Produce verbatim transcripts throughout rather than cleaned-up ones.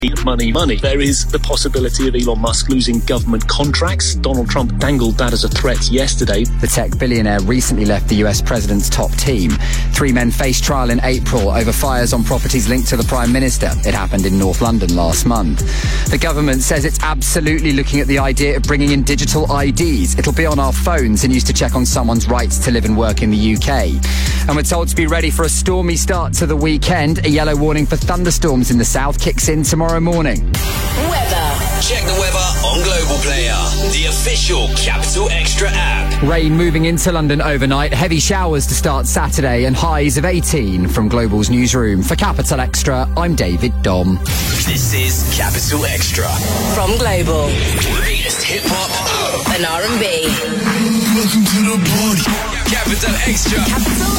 Money, money. There is the possibility of Elon Musk losing government contracts. Donald Trump dangled that as a threat yesterday. The tech billionaire recently left the U S president's top team. Three men faced trial in April over fires on properties linked to the Prime Minister. It happened in North London last month. The government says it's absolutely looking at the idea of bringing in digital I Ds. It'll be on our phones and used to check on someone's rights to live and work in the U K. And we're told to be ready for a stormy start to the weekend. A yellow warning for thunderstorms in the south kicks in tomorrow morning. Weather. Check the weather on Global Player, the official Capital Extra app. Rain moving into London overnight. Heavy showers to start Saturday and highs of eighteen. From Global's newsroom for Capital Extra, I'm David Dom. This is Capital Extra from Global. Latest hip hop and R and B. Welcome to the party. Capital Extra. Capital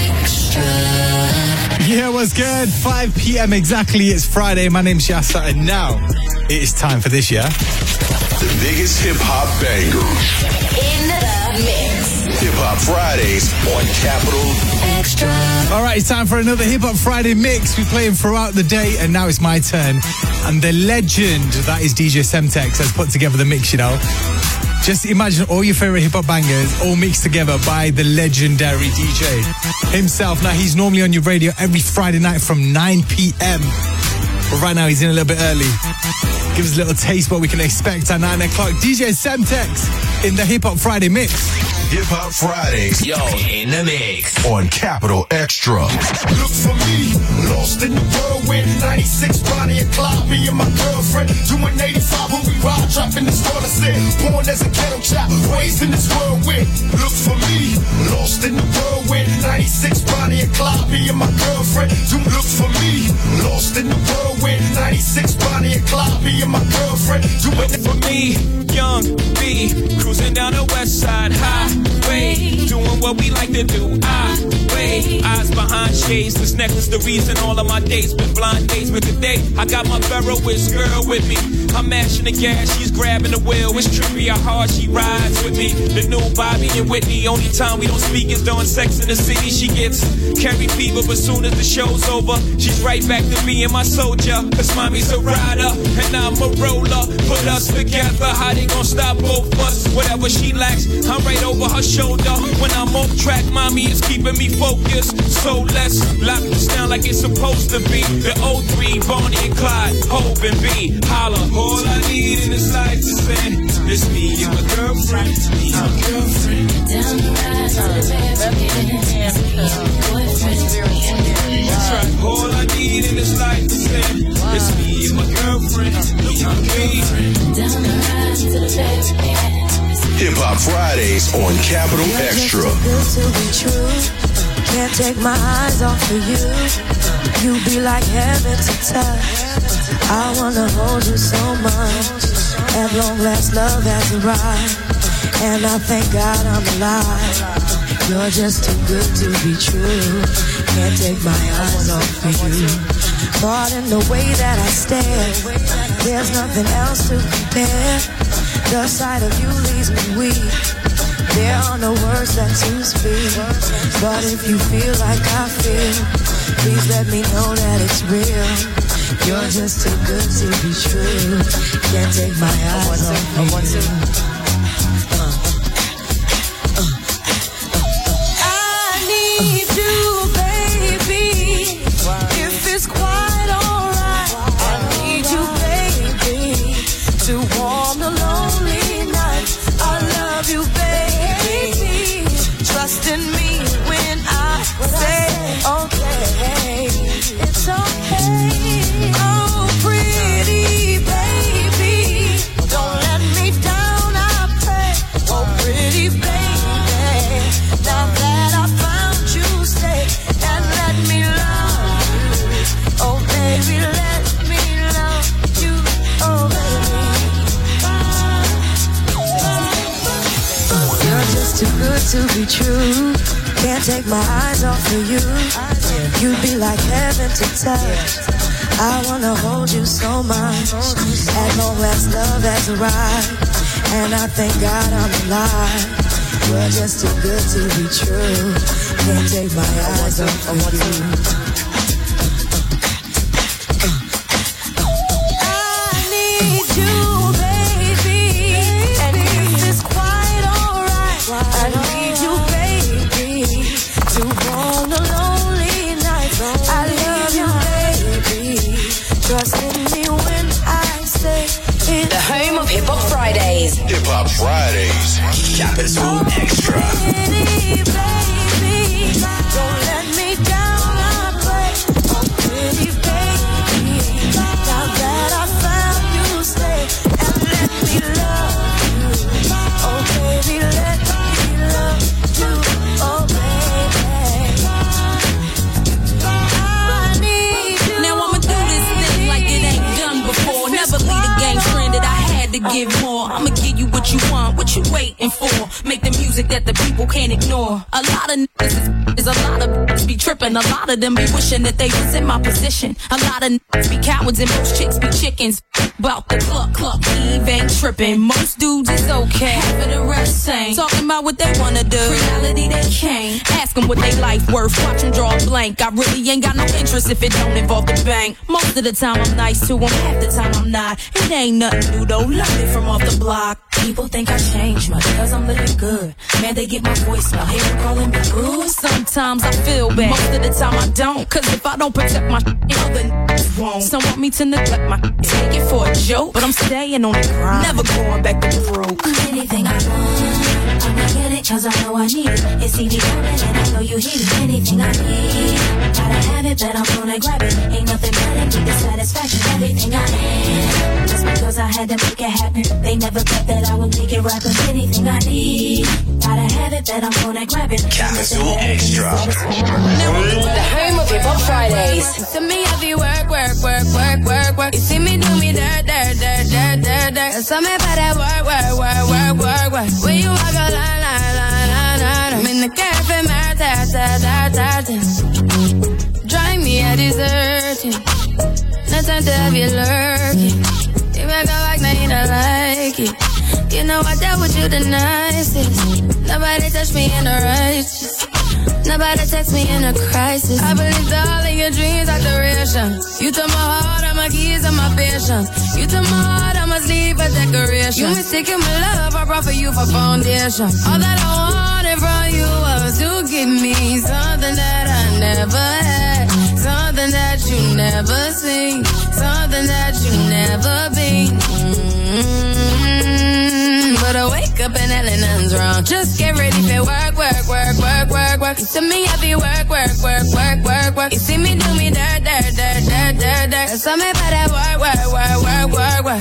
Extra. Yeah, what's good? five p.m. exactly. It's Friday. My name's Yasser, and now it is time for this, yeah? The biggest hip-hop bangers. In the mix. Hip-Hop Fridays on Capital Extra. All right, it's time for another Hip-Hop Friday mix. We play them throughout the day, and now it's my turn. And the legend that is D J Semtex has put together the mix, you know? Just imagine all your favorite hip-hop bangers all mixed together by the legendary D J himself. Now, he's normally on your radio every Friday night from nine p.m. But right now, he's in a little bit early. Give us a little taste what we can expect at nine o'clock. D J Semtex in the Hip-Hop Friday mix. Hip-Hop Fridays. Yo, in the mix. On Capital Extra. Look for me, lost in the whirlwind. ninety-six, Bonnie and Clyde, me and my girlfriend. Doing eighty-five when we ride, dropping the store to sit. Born as a ghetto child, raised in this whirlwind. Look for me, lost in the whirlwind. ninety-six, Bonnie and Clyde, me and my girlfriend. Do look for me, lost in the whirlwind. ninety-six, Bonnie and Clyde, me and my girlfriend. Doing it for me, young B, cruising down the west side highway, doing what we like to do. I wait, eyes behind shades. This necklace, the reason all of my dates been blind dates. But today, I got my Ferroist girl with me. I'm mashing the gas, she's grabbing the wheel. It's trippy how hard she rides with me. The new Bobby and Whitney. Only time we don't speak is during Sex in the City. She gets carry fever, but soon as the show's over, she's right back to me and my soldier. Cause mommy's a rider and I'm a roller. Put us together, how they gon' stop both of us? Whatever she lacks, I'm right over her shoulder. When I'm off track, mommy is keeping me focused. So let's lock this down like it's supposed to be. The O three, Bonnie and Clyde, Hope and B. Holla. All I need in this life to say is me and my girlfriend. Me and my girlfriend. Down the ride to the bed, boyfriend. That's right. All I need in this life to say is me and my girlfriend. Me and my girlfriend. Down the ride to the bed. Hip-Hop Fridays on Capital Extra. You're just too good to be true. Can't take my eyes off of you. You be like heaven to touch. I wanna hold you so much. At long last, love has arrived, and I thank God I'm alive. You're just too good to be true. Can't take my eyes off of you. Caught in the way that I stare. There's nothing else to compare. The sight of you leaves me weak. There are no words that to speak. But if you feel like I feel, please let me know that it's real. You're just too good to be true. Can't take my eyes off you. Uh, uh, uh. I need you, baby. If it's quite alright, I need you, baby, to warm the lonely nights. I love you, baby. Trust in me when I say okay. It's okay. Oh, pretty baby, don't let me down, I pray. Oh, pretty baby, now that I found you, stay and let me love you. Oh, baby, let me love you. Oh, baby, you're just too good to be true. Can't take my eyes off of you. You be like heaven to touch. I wanna hold you so much. At long last, love has arrived, and I thank God I'm alive. You're just too good to be true. Can't take my eyes off of you. with me when I say it. The home of Hip Hop Fridays. Hip Hop Fridays. Capital Extra. Pretty baby, don't let me down, I pray. Oh, pretty baby, now that I found you, stay and let me love you. Oh, baby, let me love you. Oh, baby, I need you. Now I'ma do this thing like it ain't done before. Never leave the game stranded, I had to give more. I'ma give you what you want, what you waiting for. Make the music that the people can't ignore. A lot of niggas is a lot of niggas be tripping. A lot of them be wishing that they was in my position. A lot of niggas be cowards and most chicks be chickens. About the cluck cluck, Eve ain't tripping. Most dudes is okay, for the rest ain't. Talking about what they wanna do, reality they can't. Ask them what they life worth, watch them draw a blank. I really ain't got no interest if it don't involve the bank. Most of the time I'm nice to them, half the time I'm not. It ain't nothing new though, learned it from off the block. People think I changed much because I'm living good. Man, they get my voicemail, hear them calling me rude. Sometimes I feel bad, most of the time I don't. Cause if I don't protect my shit, other niggas won't. Some want me to neglect my shit, take it for a joke. But I'm staying on the grind, never going back to broke. Anything I want, I'ma get it cause I know I need it. It's easy coming and I know you need it. Anything I need, gotta have it, but I'm gonna grab it. Ain't nothing better than the satisfaction. Everything I am, just because I had to make it happen. They never thought that I would make it right. But anything I need, gotta have it, but I'm gonna grab it. Capital Extra. The home of Hip Hop Fridays. To me, I be work, work, work, work, work, work. You see me do me dirt, dirt, dirt, dirt, dirt, dirt. Tell me about that work, work, work, work, work, work. When you walk a line, line, line, line, line. I'm in the cafe, my ta, ta, ta, ta, ta. Drive me a deserting. No time to have you lurking. You make a like, now you don't like it. You know I dealt with you the nicest. Nobody touched me in the righteous. Nobody text me in a crisis. I believed all of your dreams are duration. You took my heart, all my keys, and my patience. You took my heart, I must leave a decoration. You mistaken my love, I brought for you for foundation. All that I wanted from you was to give me something that I never had. Something that you never seen. Something that you never been. Mm-hmm. But I wake up and hell nothing's wrong. Just get ready for work, work, work, work, work, work. To me, I be work, work, work, work, work, work. You see me do me dirt, dirt, dirt, dirt, dirt, dirt. Tell me about that work, work, work, work, work, work.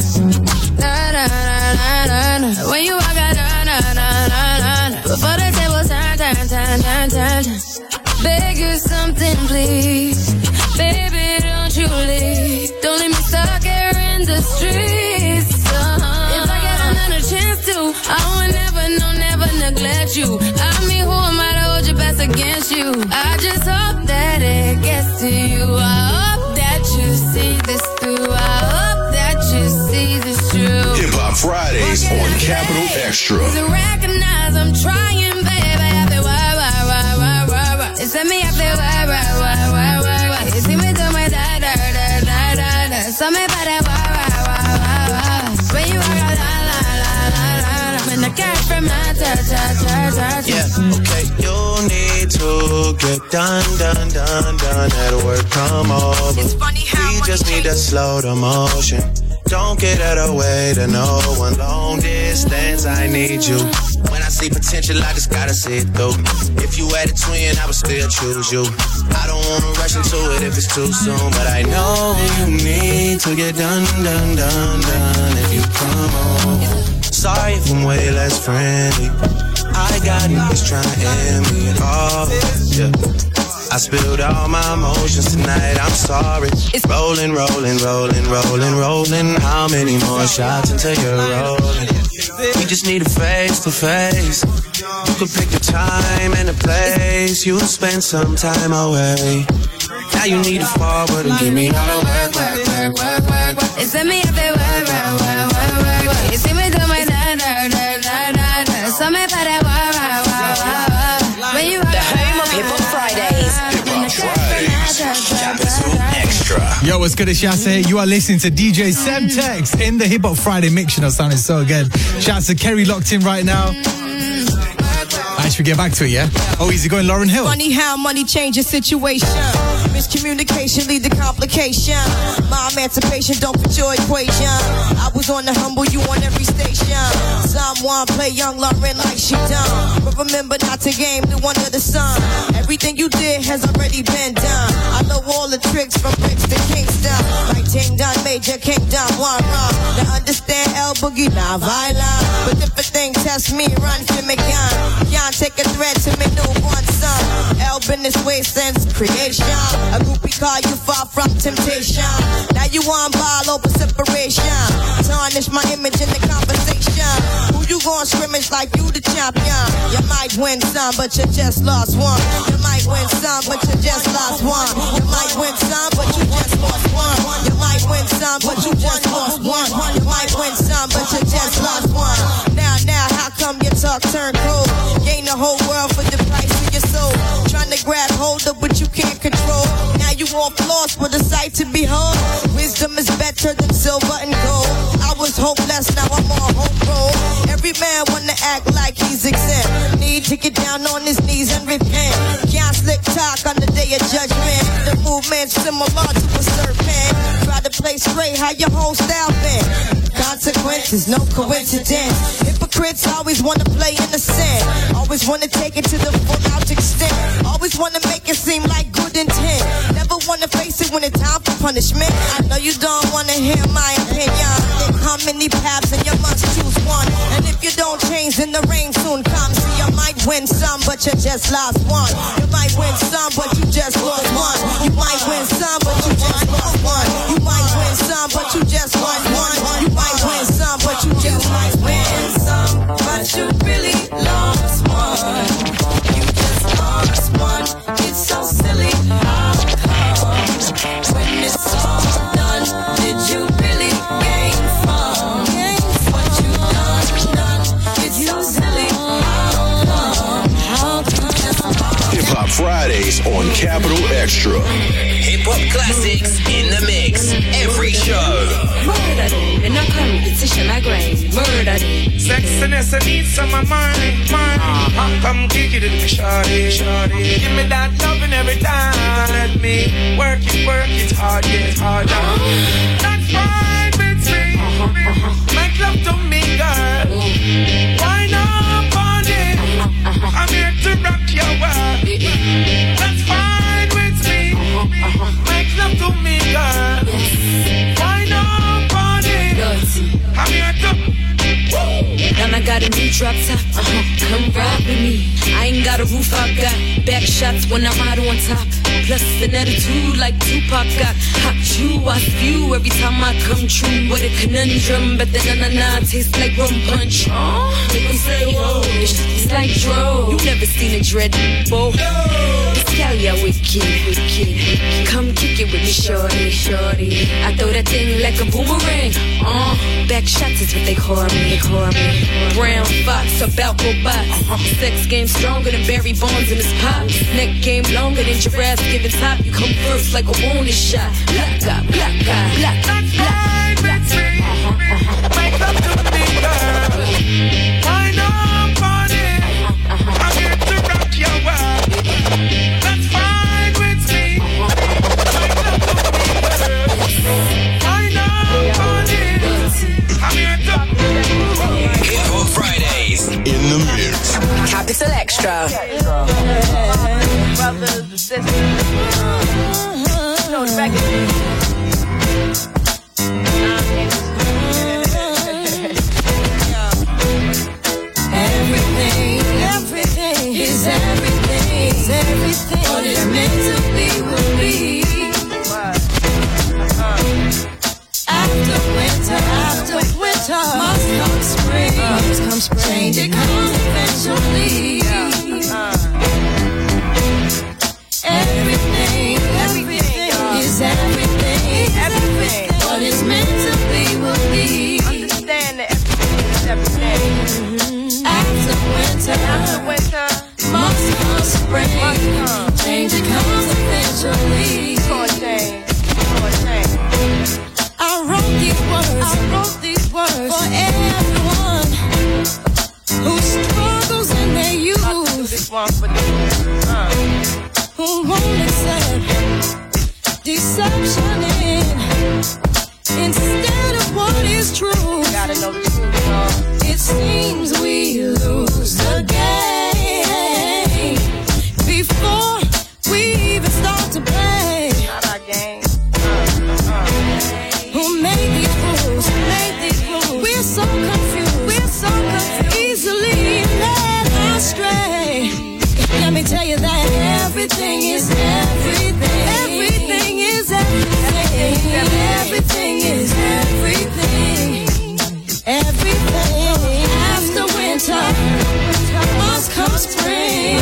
Na na na na na na. When you walk out, na na na na na. Before the table turn, turn, turn, turn, turn, turn. Beg you something, please. Baby, don't you leave. Don't leave me stuck here in the streets. Uh-huh. If I get another chance to, I will never, no, never neglect you. I mean, who am I to hold your best against you? I just hope that it gets to you. I hope that you see this through. I hope that you see this true. Hip Hop Fridays on Capital Extra. To recognize I'm trying, baby. I feel why, why, why, why, why, why. It's me, I feel why, why, why, why, why, why. You see me do my da, da, da, da, da, da. Tell me about that why, why, why, why, why. When you walk out, la, la, la, la, la, la. When the cat from my ta, ta, ta, ta, ta. Yeah, okay, you need to get done, done, done, done. At work, come over. It's funny how we just need to slow the motion. Don't get out of the way to no one. Long distance, I need you. When I see potential, I just gotta see it through. If you had a twin, I would still choose you. I don't wanna rush into it if it's too soon, but I know you need to get done, done, done, done. If you come on, sorry if I'm way less friendly. I got niggas trying to end me at all. Yeah. I spilled all my emotions tonight, I'm sorry. It's rolling, rolling, rolling, rolling, rolling. How many more shots until you're rolling? We just need a face to face. You can pick the time and the place. You'll spend some time away. Now you need to forward and give me all the work, work, work, work, work, work. It's me if they work, work, work, work, work, work. You see me do my da, da, da, da, da, da. So me for that work, work, work, work, work. When you The home of Hip Hop Fridays. Hip Hop Fridays. Capital Extra. Yo, what's good, it's Shaz here. You are listening to D J Semtex in the Hip Hop Friday mix. You know, sounding so good. Shouts to Kerry locked in right now. Alright, should we get back to it, yeah? Oh, easy going, Lauryn Hill. Funny how money changes situation. Miscommunication lead to complication. My emancipation don't fit your equation. I was on the humble, you on every station. Someone play young Lauryn like she done. But remember not to game the one of the sun. Everything you did has already been done. I know all the tricks from bricks to Kingston. Like Ting Don Major, King Don Juan Ron. To understand El Boogie, not violent. But if a thing test me, run for me gun. Can't take a threat to me newborn son. El been this way since creation. A groupie call you far from temptation. Now you on ball over separation. Tarnish my image in the conversation. Who you gon' scrimmage like you the champion? You might win some, but you just lost one. You might win some, but you just lost one. You might win some, but you just lost one. You might win some, but you just lost one. You might win some, but you just lost one. Now, now, how come your talk turned cold? Gain the whole world for the price of your soul. Trying to grab hold of what you can't control. Now you off lost with a sight to behold. Wisdom is better than silver and gold. I was hopeless, now I'm on hope roll. Every man wanna act like he's exempt. Need to get down on his knees and repent. Can't slick talk on the day of judgment. The movement's similar to a serpent. Try to play straight, how your whole style been. Consequences, no coincidence. Hypocrites always wanna play innocent. Always wanna take it to the full out extent. Always wanna make it seem like good intent. Never wanna face it when it's time for punishment. I know you don't wanna hear my opinion. There come many paths and you must choose one. And if you don't change, then the rain soon comes. See, you might win some, but you just lost one. You might win some, but you just lost one. You might win some, but you just lost one. You might win some, but you just lost one. You might win some, but you just might win some, but you really lost one. You just lost one. It's so silly. How come when it's all done, did you really gain from what you done? Done. It's so silly. How come? How come? Hip Hop Fridays on Capital Extra. Hip Hop classics in the mix every show. Murder in a competition, I grind. Murder. Sexiness, I need some of mine, mine. Uh-huh. Come kick it with me, shawty, shawty. Give me that loving every time. Let me work it, work it hard, yeah, it's hard. Uh-huh. That's fine with me. Uh-huh. Uh-huh. Make love to me, girl. Uh-huh. Why not on it? Uh-huh. I'm here to rock your world. Uh-huh. That's fine with me. Uh-huh. Uh-huh. Make love to me, girl. Uh-huh. Why not on it? Uh-huh. I'm here to. And I got a new drop top, uh-huh, come ride with me. I ain't got a roof, I got back shots when I ride on top. Plus an attitude like Tupac got. Hot you, I spew every time I come true. What a conundrum, but the na-na-na tastes like rum punch. Oh, make me say, whoa, it's like dro. You never seen a dread before. This gal, yeah, wicked, wicked. Come kick it with me, shorty, shorty. I throw that thing like a boomerang. Uh, back shots is what they call me. They call me Brown Fox, about robots. Sex game stronger than Barry Bonds in his pop. Neck game longer than giraffes giving top. You come first like a wounded shot. Black guy, black guy, black guy. That's fine with me. Make love to me, girl. Why not party? I'm here to rock your world. That's fine with me. Make love to me, girl. Why not party? I'm here to. Hip Hop Fridays In the mix. Capital Extra. Brothers and sisters. You know the record. Everything, everything is everything, is everything. What it's meant to be will be. After winter, after winter, must come spring. Must come spring. Change it comes eventually. Everything, everything is everything, everything. What is meant to be will be. Understand that everything is everything. After winter, after winter, must come spring. Must come. Change it comes eventually. For change, for change. I wrote these words, I wrote these words for everyone who struggles in their youth. is true. Gotta know the truth. It seems we lose the game before we even start to play. Not our game. Who made these rules? Who made these rules? We're so confused. We're so confused. Easily led astray. Let me tell you that everything is everything. Everything is everything. Everything is everything. Everything. After winter must come spring.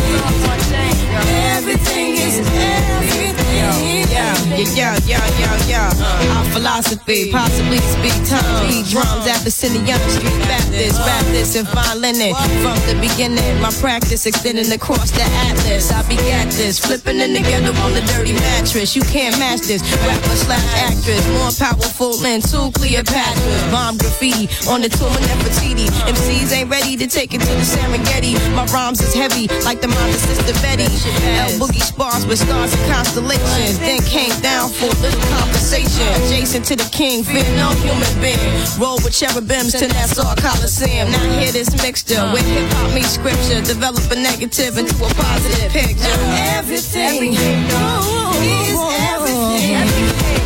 Everything is everything. Yeah, yeah, yeah, yeah, yeah. Our philosophy, possibly speak tongue. Beat drums at the Young Street Baptist, Baptist and fine linen. From the beginning, my practice extending across the atlas. I begat this, flipping in together on the dirty mattress. You can't match this. Rapper slash actress, more powerful than two Cleopatras. Bomb graffiti on the tomb of Nefertiti. M Cs ain't ready to take it to the Serengeti. My rhymes is heavy like the mother sister Betty. L Boogie spars with stars and constellations. Then came down for a little conversation. Adjacent to the king, fear no human being. Roll with cherubims to Nassau Coliseum. Now hear this mixture with hip hop meets scripture. Develop a negative into a positive picture. Everything, oh, is everything.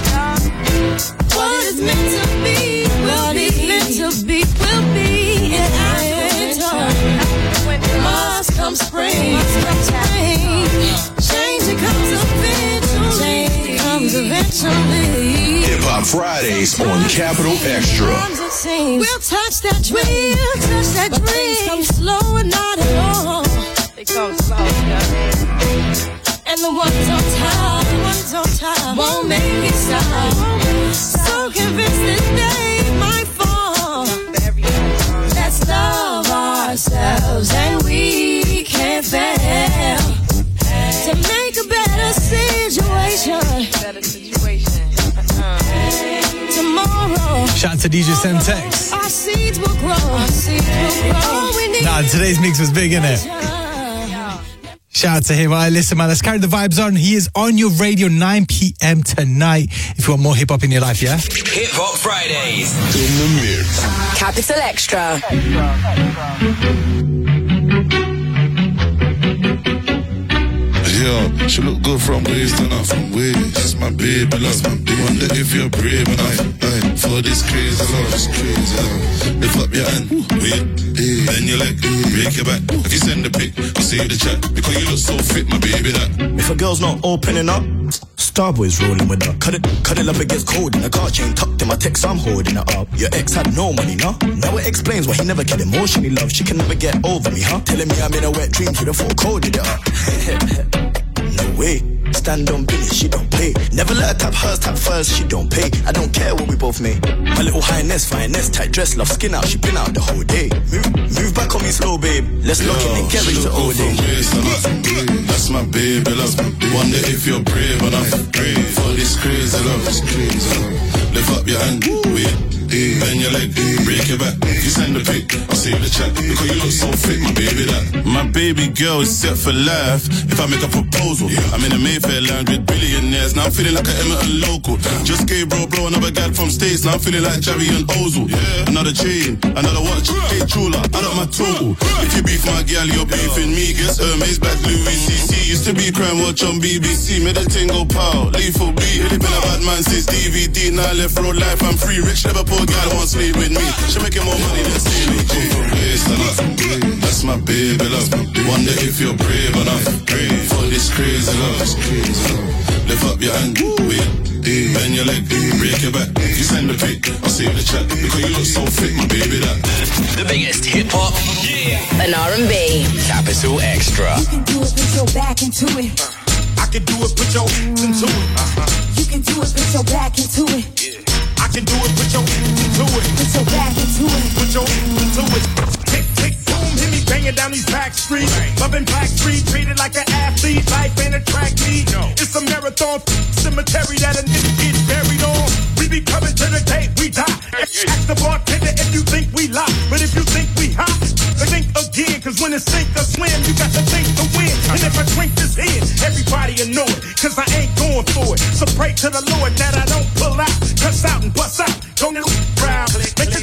What is meant to be, what is meant to be, will be. And after winter must come spring. Must come spring. Change it comes eventually. Change it comes eventually. Hip Hop Fridays on Capital Extra. We'll touch that dream, we'll touch that but dream. Things come slow and not at all. They come slow, you know what I mean? And the ones on top, the ones on top won't make me stop. So convinced that they might fall. Let's love ourselves and we can't fail to make a better situation. Better situation. Tomorrow. Shout out to D J Semtex. Our seeds will grow. Our seeds will grow. We need Nah, today's mix was big, innit? Shout out to him. All right, listen, man, let's carry the vibes on. He is on your radio nine p.m. tonight. If you want more hip hop in your life, yeah? Hip Hop Fridays. In the mix. Capital Extra. Yeah, she look good from waist and not from waist. That's my baby, that's my baby. Wonder if you're brave enough aye, for this crazy love, this crazy love. Lift up your hand, wait, hey, bend your leg, break your back. If you send the pic, I'll save the chat. Because you look so fit, my baby, that. If a girl's not opening up, Starboy's rolling with her. Cut it, cut it up, it gets cold in the car chain tucked in my text, I'm holding it up. Your ex had no money, nah? Now it explains why he never get emotionally loved. She can never get over me, huh? Telling me I'm in a wet dream with a full coded it up. No way, stand on business, she don't play. Never let her tap hers, tap first, she don't pay. I don't care what we both made. My little highness, fineness, tight dress, love skin out, she been out the whole day. Move, move back on me slow, babe. Let's lock in and get ready to all day. That's my baby, that's my baby. Wonder if you're brave enough for this crazy love, this crazy love. Lift up your hand, wait. Hey, bend your leg, break your back. If you send the pic, I'll save the chat. Because you look so fit, my baby, that. My baby girl is set for life. If I make a proposal, yeah. I'm in a Mayfair lounge with billionaires. Now I'm feeling like an Emerton local. Just gave bro, bro, another gal from States. Now I'm feeling like Javi and Ozil. Yeah. Another chain, another watch. Hey, Chula, I got my total. If you beef my gal, you're beefing me. Guess Hermes back Louis C C. Used to be crime watch on B B C. Made a thing go pow, lethal B. Really been a bad man since D V D. Now I left road life, I'm free. Rich Liverpool. Girl won't sleep with me. She making more money than C B G. That's my baby, love. Wonder if you're brave enough for this crazy love. Lift up your hand, wait, bend your leg, break your back. If you send the pic, I'll save the chat. Because you look so fit, my baby, that. The biggest hip hop, yeah, and R and B. Capital Extra. You can do it, put your back into it. I can do it, put your into it. You can do it, put your back into it. I can do it, put your into it. Put your back into it. Put your into it. Tick, tick, boom, hit me banging down these back streets. Loving Black Street, treated like an athlete. Life ain't a track meet. It's a marathon cemetery that a nigga gets buried on. We be coming to the day we die. Ask the bartender if you think we lie. But if you think we hot, think again. Cause when it's sink or swim, you got to think to win. And if I drink this in, everybody will know it. Cause I ain't going for it. So pray to the Lord that I don't pull out. Cuss out and bust out. Don't look proud. Make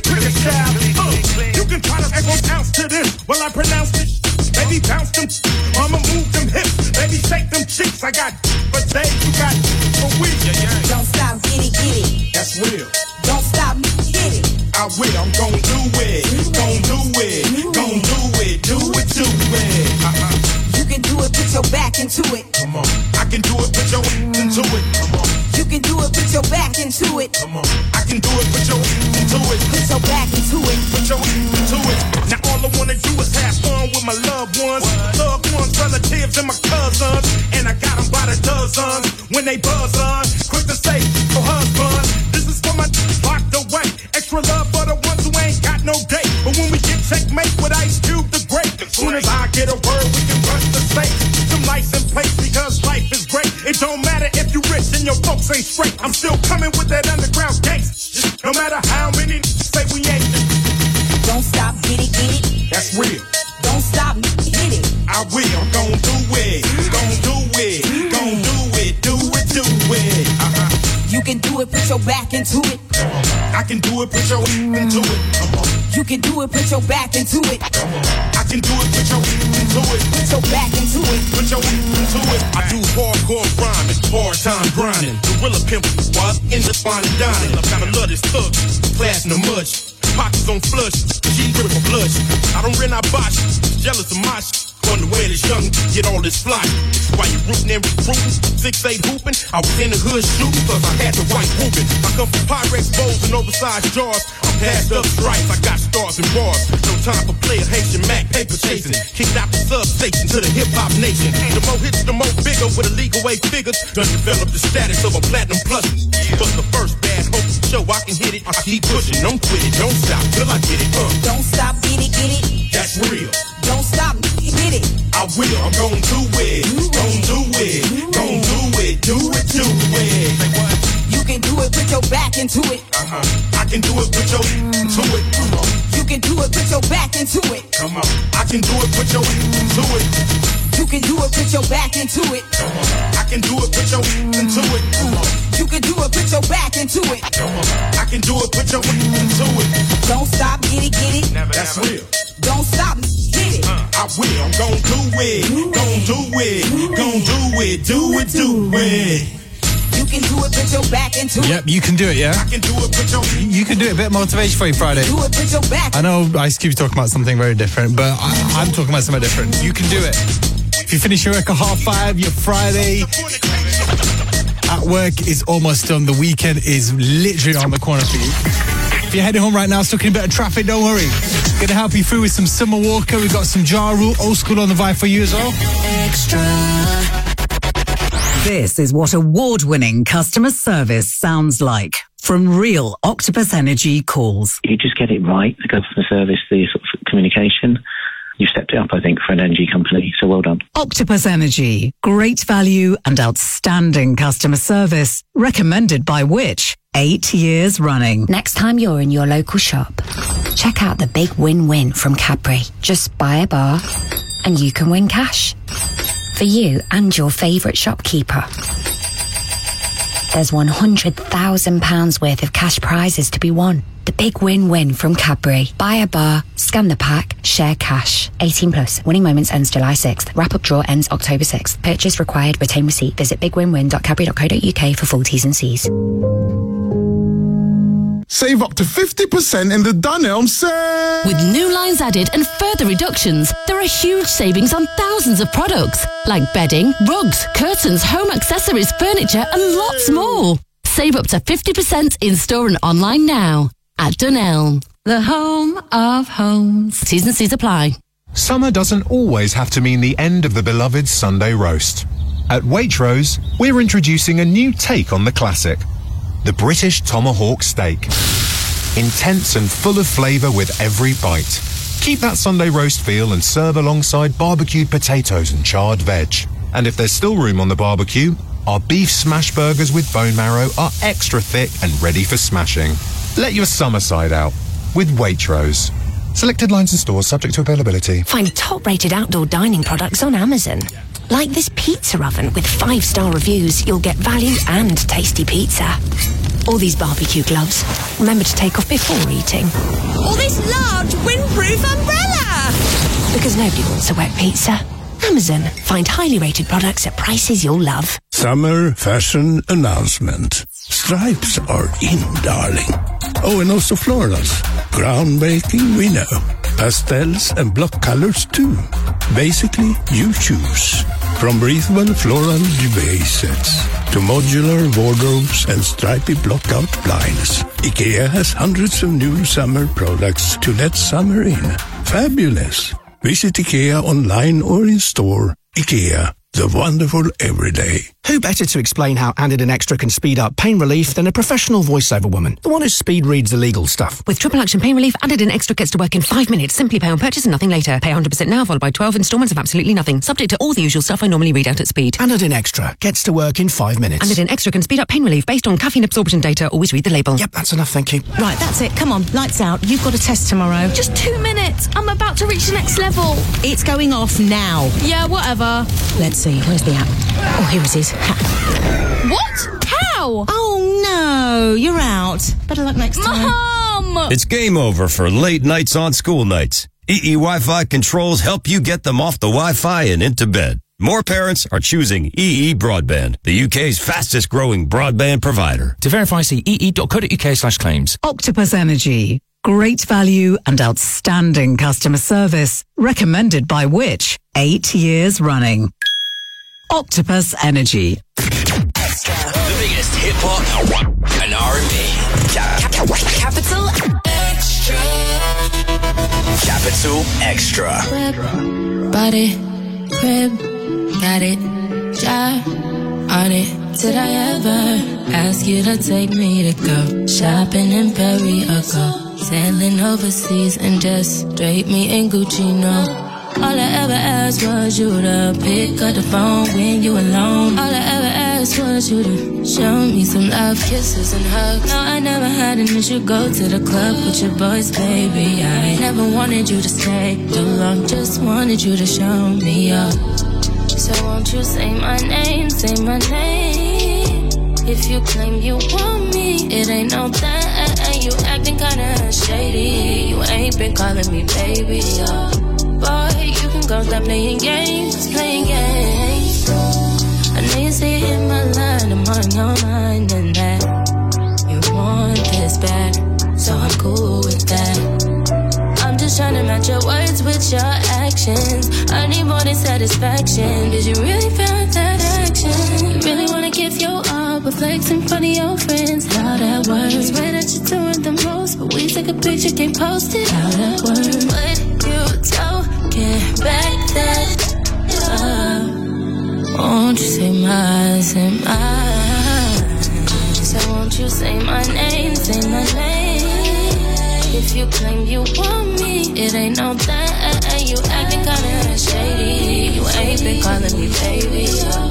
I will, I'm gon' do it. Gon' do it. Gon' do it. Do it, do it. Uh-uh. You can do it, put your back into it. Come on. I can do it, put your into it. Come on. You can do it, put your back into it. Come on. I can do it, put your into it. Put your back into it. Put your into it. Now all I wanna do is have fun with my loved ones. Loved ones, relatives, and my cousins. And I got them by the dozens. When they buzz on, quick to say, oh husband, this is for my locked away. Extra love for the ones who ain't got no date. But when we get checkmate with Ice Cube the Great, as soon as I get a word, we can rush the state. Some license plates because life is great. It don't matter if you rich and your folks ain't straight. I'm still coming with that underground gangsta. No matter how many say we ain't. Don't stop, get it, get it. That's real. Don't stop, hit it. I will, I'm gon' do it. Gon' do it. Gon' do it. Do it, do it. Uh-huh. You can do it, put your back into it. I can do it, put your into it. Come on. You can do it, put your back into it. Come on. I can do it, put your into it. Put your back into it. Put your into it. I do hardcore rhyming, hard time grinding. Gorilla pimp was in the fine dining. I kinda love this cook, platinum much. Pockets on flush, G grip for blush. I don't rent, I botch, jealous of my shit. On the way this young, get all this fly. While you rootin' and recruitin', six eight hoopin', I was in the hood shootin' cause I had the white whoopin'. I come from Pyrex bowls and oversized jars. I'm passed up stripes, I got stars and bars. No time for player Haitian Mac, paper chasing. Kicked out the substation to the hip hop nation. The more hits, the more bigger with illegal way figures. Done develop the status of a platinum plus. But the first bad hope show I can hit it. I keep pushing, don't quit it, don't stop till I get it. Uh. Don't stop, get it, get it. That's real. Don't stop, get it. I will, I'm gon' do it. Gon' do it. Gon' do it. Do it, do it. Say what? You can do it, put your back into it. Uh-huh. I can do it, put your into it. Come on. You can do it, put your back into it. Come on. I can do it, put your into it. You can do it, put your back into it. Come on. I can do it, put your into it. Come on. You can do it, put your back into it. Come on. I can do it, put your into it. Don't stop, get it, get it. Never, That's never. real. Don't stop, hit it. Uh, I will, I'm gon' do it. Gon' do it. Gon' do it. Do it, do it. You can do it, put your back into it. Yep, you can do it, yeah? I can do it, put your... You can do it. A bit of motivation for you Friday. Do it, put your back. I know Ice Cube's talking about something very different, but I, I'm talking about something different. You can do it. If you finish your work at half five, your Friday at work is almost done. The weekend is literally on the corner for you. If you're heading home right now, stuck in a bit of traffic, don't worry. Gonna help you through with some Summer Walker. We've got some Ja Rule, old school on the vibe for you as well. Extra. This is what award-winning customer service sounds like from real Octopus Energy calls. You just get it right, the customer service, the sort of communication. You stepped it up, I think, for an energy company, so well done. Octopus Energy, great value and outstanding customer service, recommended by which? Eight years running. Next time you're in your local shop, check out the big win-win from Cadbury. Just buy a bar and you can win cash. For you and your favourite shopkeeper. There's one hundred thousand pounds worth of cash prizes to be won. The big win-win from Cadbury. Buy a bar, scan the pack, share cash. eighteen plus. Winning moments ends July sixth. Wrap-up draw ends October sixth. Purchase required. Retain receipt. Visit big win win dot cadbury dot co dot uk for full T's and C's. Save up to fifty percent in the Dunelm sale. With new lines added and further reductions, there are huge savings on thousands of products, like bedding, rugs, curtains, home accessories, furniture, and lots more. Save up to fifty percent in-store and online now at Dunelm, the home of homes. T's and C's apply. Summer doesn't always have to mean the end of the beloved Sunday roast. At Waitrose, we're introducing a new take on the classic. The British Tomahawk Steak. Intense and full of flavour with every bite. Keep that Sunday roast feel and serve alongside barbecued potatoes and charred veg. And if there's still room on the barbecue, our beef smash burgers with bone marrow are extra thick and ready for smashing. Let your summer side out with Waitrose. Selected lines and stores subject to availability. Find top-rated outdoor dining products on Amazon. Like this pizza oven with five-star reviews, you'll get value and tasty pizza. All these barbecue gloves. Remember to take off before eating. Or this large windproof umbrella! Because nobody wants a wet pizza. Amazon. Find highly rated products at prices you'll love. Summer fashion announcement. Stripes are in, darling. Oh, and also florals. Groundbreaking, we know. Pastels and block colors, too. Basically, you choose. From breathable floral duvet sets to modular wardrobes and stripy block-out blinds, IKEA has hundreds of new summer products to let summer in. Fabulous. Visit IKEA online or in store. IKEA, the wonderful everyday. Who better to explain how Anadin Extra can speed up pain relief than a professional voiceover woman? The one who speed reads the legal stuff. With triple action pain relief, Anadin Extra gets to work in five minutes. Simply pay on purchase and nothing later. Pay one hundred percent now, followed by twelve instalments of absolutely nothing. Subject to all the usual stuff I normally read out at speed. Anadin Extra gets to work in five minutes. Anadin Extra can speed up pain relief based on caffeine absorption data. Always read the label. Yep, that's enough, thank you. Right, that's it. Come on, lights out. You've got a test tomorrow. Just two minutes. I'm about to reach the next level. It's going off now. Yeah, whatever. Let's see. Where's the app? Oh, here it is. Ha. What? How? Oh, no. You're out. Better luck next time. Mom! It's game over for late nights on school nights. E E Wi-Fi controls help you get them off the Wi-Fi and into bed. More parents are choosing E E Broadband, the U K's fastest growing broadband provider. To verify, see ee.co.uk slash claims. Octopus Energy. Great value and outstanding customer service. Recommended by which? Eight years running. Octopus Energy. Extra. The biggest hip hop and R and B. Capital Extra. Capital Extra. Crib, body, crib, got it, job, on it. Did I ever ask you to take me to go shopping in Perry or go sailing overseas and just drape me in Gucci? No. All I ever asked was you to pick up the phone when you alone. All I ever asked was you to show me some love, kisses and hugs. No, I never had an issue. Go to the club with your boys, baby. I never wanted you to stay too long. Just wanted you to show me up. So won't you say my name, say my name. If you claim you want me, it ain't no that. You acting kinda shady. You ain't been calling me baby, uh. Boy, you can go stop playing games, playing games. I know you say it in my line, I'm on your mind and that you want this back, so I'm cool with that. I'm just trying to match your words with your actions. I need more than satisfaction. Did you really feel that action? You really wanna give your all, but flex in front of your friends. How that works? Swear that you're doing the most, but we take a picture, can't post it. How that works? What you talking back that up? Won't you say my, say my? So won't you say my name, say my name? If you claim you want me, it ain't no that. You acting kinda shady. You ain't been calling me baby.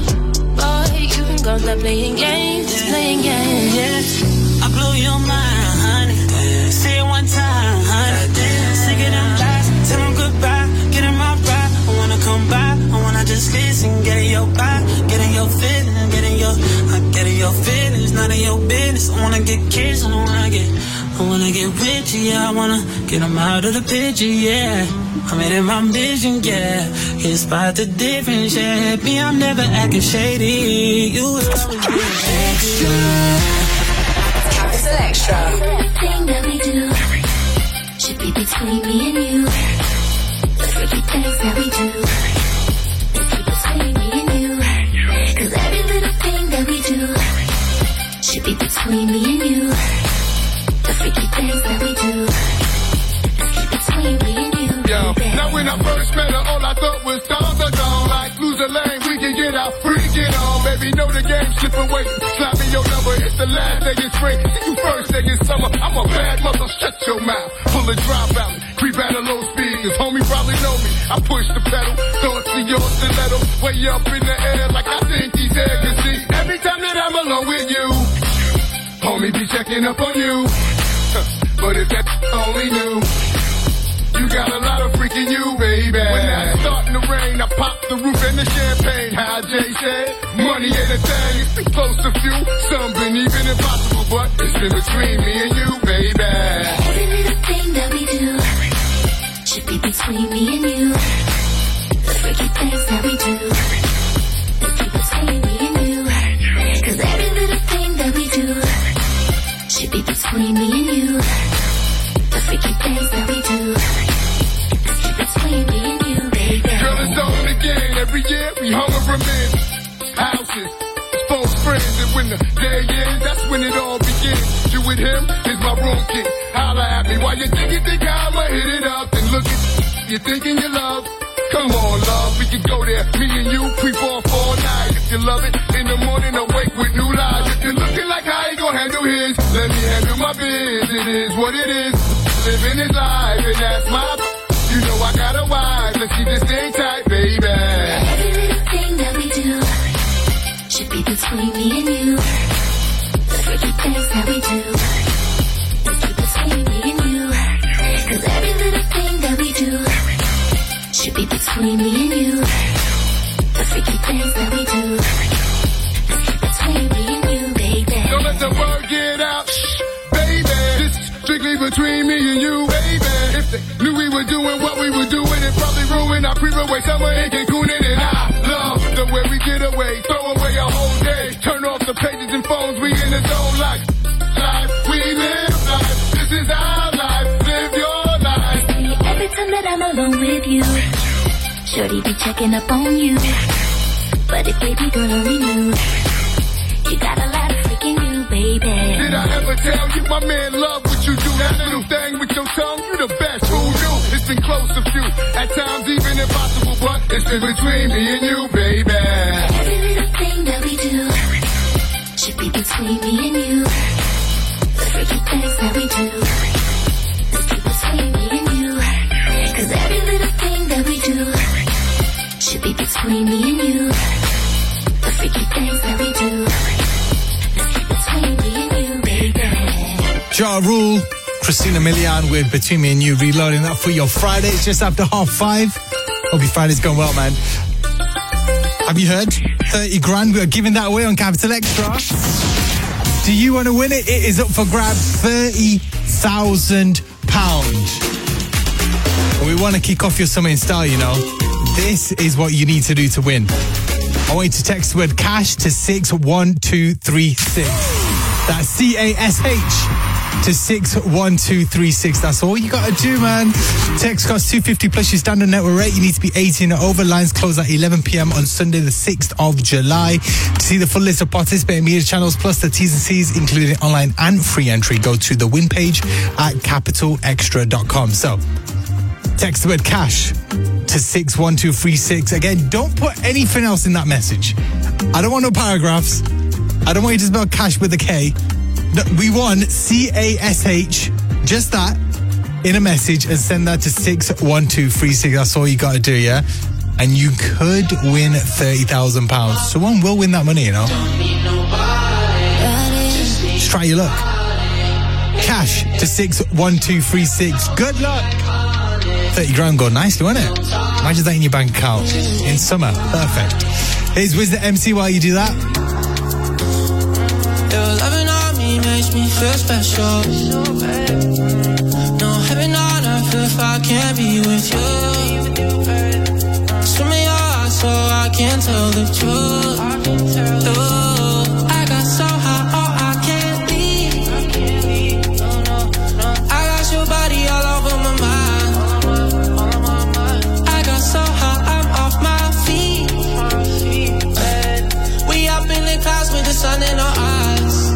Boy, you can go stop playing games, playing games. Yeah. I blew your mind, honey. Say it one time, honey. Sing it out loud, tell them goodbye. Get in my ride, I wanna come by. I wanna just listen, get in your vibe, get in your feelings, get in your, I get in your feelings, none of your business. I wanna get kissed, I wanna get, I wanna get with you, yeah. I wanna get them out of the picture, yeah. I made it my vision, yeah. Can't spot the difference, yeah. Me, I'm never acting shady. You will always be extra. Capital Extra. Everything that we do should be between me and you. The freaky things that we do should be between me and you. Cause every little thing that we do should be between me and you. The freaky things that we do should be between me and you. Yo, now when I first met her, all I thought was down the dawn. Like, lose a lane, we can get out, freak it on. Baby, know the game, slip away. Slap me your number, it's the last day in spring. See you first day in summer, I'm a bad mother, shut your mouth. Pull a drop out, creep at a low speed. Cause homie probably know me, I push the pedal. Thoughts to your stiletto, way up in the air like I think he's there. You see, every time that I'm alone with you, homie be checking up on you. But if that only knew, you got a lot of freaking you, baby. When it's starting to rain, I pop the roof and the champagne. How Jay said, money ain't a thing. It's been close to few, some been even impossible, but it's been between me and you, baby. Every little thing that we do should be between me and you. The freaky things that we do should be between me and you. Cause every little thing that we do pyramids, houses, folks, friends, and when the day ends, that's when it all begins. You with him is my room key. Holla at me while you think you think I'ma hit it up and look at you thinking you love. Come on, love, we can go there. Me and you creep off all night. If you love it, in the morning awake with new lies. If you're looking like how he gon' handle his, let me handle my biz. It is what it is. Living his life, and that's my. You know I got a wife, and she just ain't tight, baby. Every little thing that we do should be between me and you. The freaky things that we do is keep between me and you. Cause every little thing that we do should be between me and you. The freaky things that we do is keep between me and you, baby. Don't let the word get out, shh, baby. This is strictly between me and you, baby. If they knew we were doing what we were doing, it probably ruined our pre-away summer in Cancun. And I love the way we get away, throw away a whole day, turn off the pages and phones, we in the zone like life, we live life. This is our life, live your life. Every time that I'm alone with you, shorty be checking up on you. But if baby girl only knew, you got a lot of freaking you, baby. Did I ever tell you my man love what you do? That little thing with your tongue, you the best. Who knew? It's been close to few, at times even impossible, but it's been between me and you, baby. Every little thing that we do should be between me and you. The freaky things that we do is keep between me and you. Cause every little thing that we do should be between me and you. The freaky things that we do is keep between me and you, baby. Ja Rule, Christina Milian with Between Me and You, reloading that for your Friday. It's just after half five. Hope your Friday's going well, man. Have you heard? thirty grand, we are giving that away on Capital Extra. Do you want to win it? It is up for grabs, thirty thousand pounds. We want to kick off your summer in style, you know. This is what you need to do to win. I want you to text the word cash to six one two three six. That's C A S H to six one two three six. That's all you got to do, man. Text costs two fifty plus your standard network rate. You need to be eighteen or over. Lines close at eleven p.m. on Sunday the sixth of July. To see the full list of participating media channels plus the T's and C's, including online and free entry, go to the win page at capital extra dot com. So, text the word cash to six one two three six. Again, don't put anything else in that message. I don't want no paragraphs. I don't want you to spell cash with a K. No, we want C A S H, just that, in a message, and send that to six one two three six. That's all you got to do, yeah? And you could win thirty thousand pounds. Someone will win that money, you know? Just try your luck. Cash to six one two three six. Good luck. thirty grand go nicely, won't it? Imagine that in your bank account in summer. Perfect. Here's Wiz the M C while you do that. Your loving on me makes me feel special. No heaven on earth if I can't be with you. Swim in your heart so I can tell the truth. Ooh, I got so high, oh I can't leave. I got your body all over my mind. I got so high, I'm off my feet. We up in the clouds with the sun in our eyes.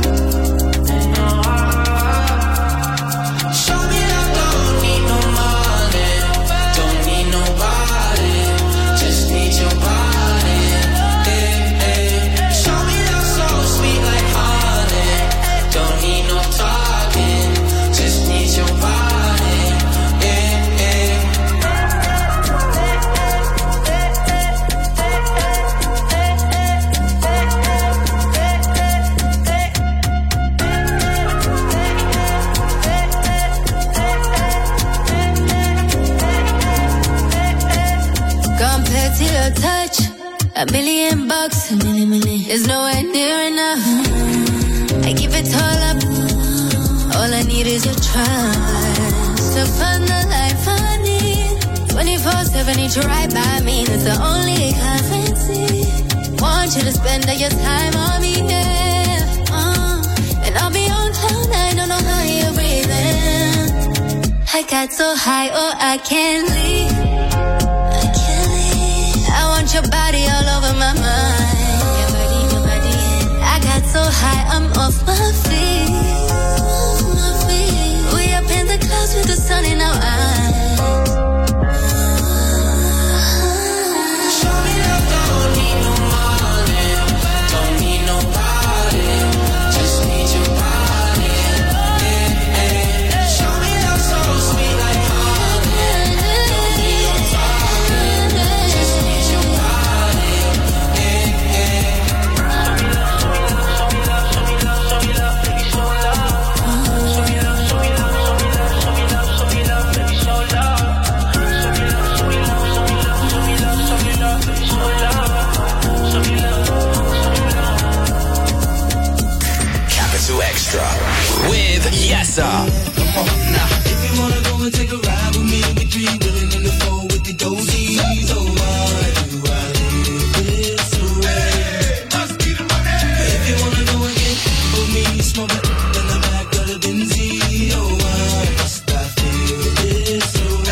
Touch a million bucks, a million, million is nowhere near enough. I give it all up. All I need is your trust to find the life I need. twenty-four seven, need you right by me. That's the only currency. Want you to spend all your time on me, yeah. Uh, and I'll be on cloud nine, don't know how you're breathing. I got so high, oh I can't leave. I can't leave. I want want your body all over my mind. Your body, your body. I got so high, I'm off my feet. Off my feet. We up in the clouds with the sun in our eyes. With Yessa. Come on now. If you wanna go and take a ride with me, we three willing in the four with the dozies. Oh, why do I live this way? Must be the money. If you wanna go and get with me, smoke it in the back of the Benzie. Oh, why must I feel this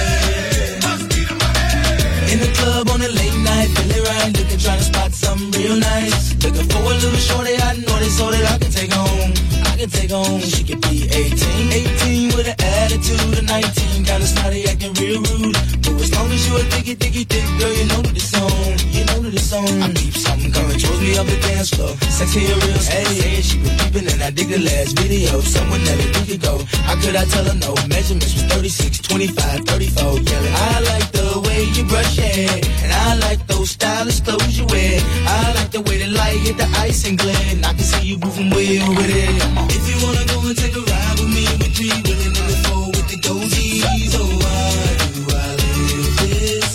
way? Must be the money. In the club on a late night, feeling right, looking, trying to spot something real nice. Looking for a little shorty, I know they so that I can take home. I can take home, she could be eighteen. eighteen with an attitude of nineteen. Kinda snotty, acting real rude. But as long as you a diggy, diggy, dick, girl, you know that it's on. You know that it's on. I keep something coming towards me up the dance floor. Sexy and real, hey, hey, she was peeping and I dig the last video. Someone that a week ago. How could I tell her no? Measurements was thirty-six, twenty-five, thirty-four. Yelling, I like the way you brush your hair. And I like those stylish clothes you wear. I like the way the light hit the ice and glare. And I can see you moving well with it. If you wanna go and take a ride with me, we three willing in the four with the dozies. Oh, why do I live this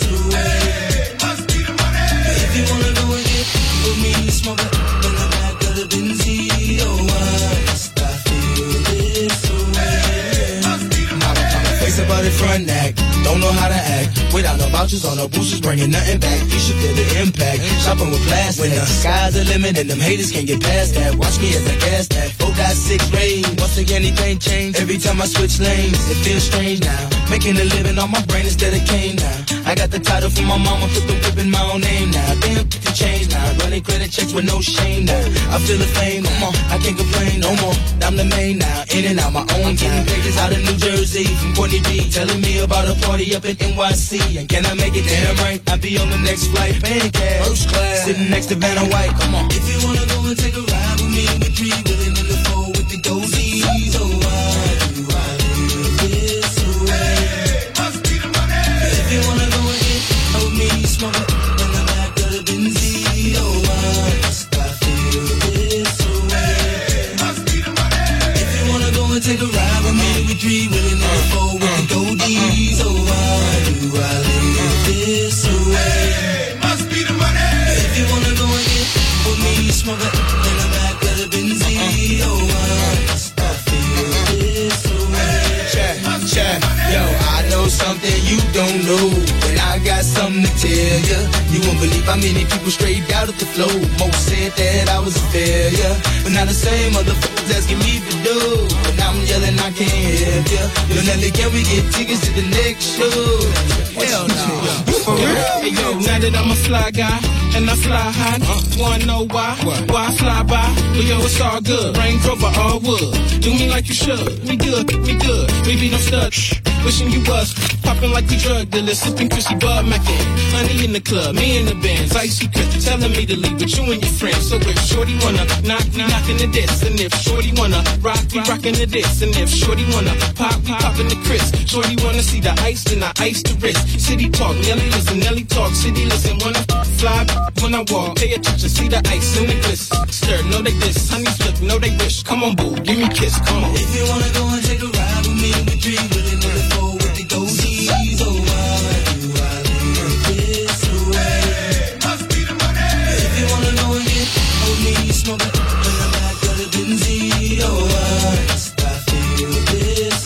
way? Must be the money. If you wanna go and get with me, smoke it in the back of the Benzie. Oh, why must I feel this way? Must be the money. Face about it front act, don't know how to act. Without no vouchers on no boosters, bringing nothing back. You should feel the impact. Shopping with plastic. When the sky's the limit and them haters can't get past that. Watch me as I gas that. Four got six rain. Once again, anything change. Every time I switch lanes, it feels strange now. Making a living on my brain instead of cane now. I got the title from my mama, put the whip in my own name now. Damn, put the change now. Running credit checks with no shame now. I feel the fame, come on, I can't complain no more. I'm the main now, in and out my own time. Pages out of New Jersey from Courtney B, telling me about a party up in N Y C. And can I make it damn right? I'll be on the next flight, paying cash, first class, sitting next to Vanna White. Come on. If you wanna go and take a ride with me, we three willing in the four with the dozies. Oh, why do I live this way? Must be the money. If you wanna go and get with me, smoke it in the back of the Benzie. Oh, why must I feel this way? Must be the money. If you wanna go and take a ride with me, we three willing in the four with the dozies. Oh, why do I live this way? Must be the money. If you wanna go and get with me, smoke it in the back of the Benzie. Oh, why must I feel this way? Check, check. Yo, I know something you don't know, and I got something to tell ya. You won't believe how many people straight out of the flow. Most said that I was a failure, but now the same motherfuckers asking me to do. But now I'm yelling I can't help ya. Yo, Nelly, can we get tickets to the next show? Hell no. For real? Hey, yo, now that I'm a fly guy, and I fly high, wanna know why? Why I fly by? Well, yo, it's all good. Range Rover, all wood. Do me like you should. Me good, me good. Maybe no stud. Wishing you was popping like we drug dealers, sipping Chrissy Bud Mackin. Honey in the club, me in the bands, icy Chris telling me to leave with you and your friends. So if Shorty wanna knock, we knockin' the diss, and if Shorty wanna rock, we rockin' the diss, and if Shorty wanna pop, we poppin' the Chris. Shorty wanna see the ice, then I ice the wrist. City talk, Nelly listen, Nelly talk, city listen. When I fly, when I walk, pay attention, see the ice in the gliss. Stir, know they diss, honey flip, know they wish. Come on, boo, give me a kiss, come on. If you wanna go and take a ride with me, we dream with it. With the dozies, oh, why do I live this way? Must be the money. If you wanna know and get with me, smoke it in the back of the Benzie. Oh, why must I feel this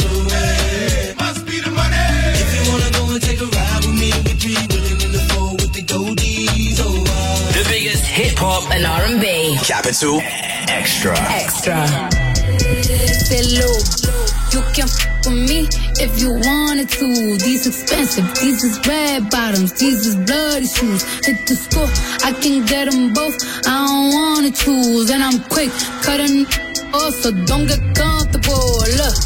way? Must be the money. If you wanna go and take a ride with me, we three willing in the four with the goldies. Oh, why? The biggest hip hop and R and B. Capital Extra. Extra. Say, look, you can f with me if you wanna wanted to. These expensive, these is red bottoms, these is bloody shoes. Hit the score, I can get them both. I don't wanna choose, and I'm quick cutting off, so don't get comfortable. Look,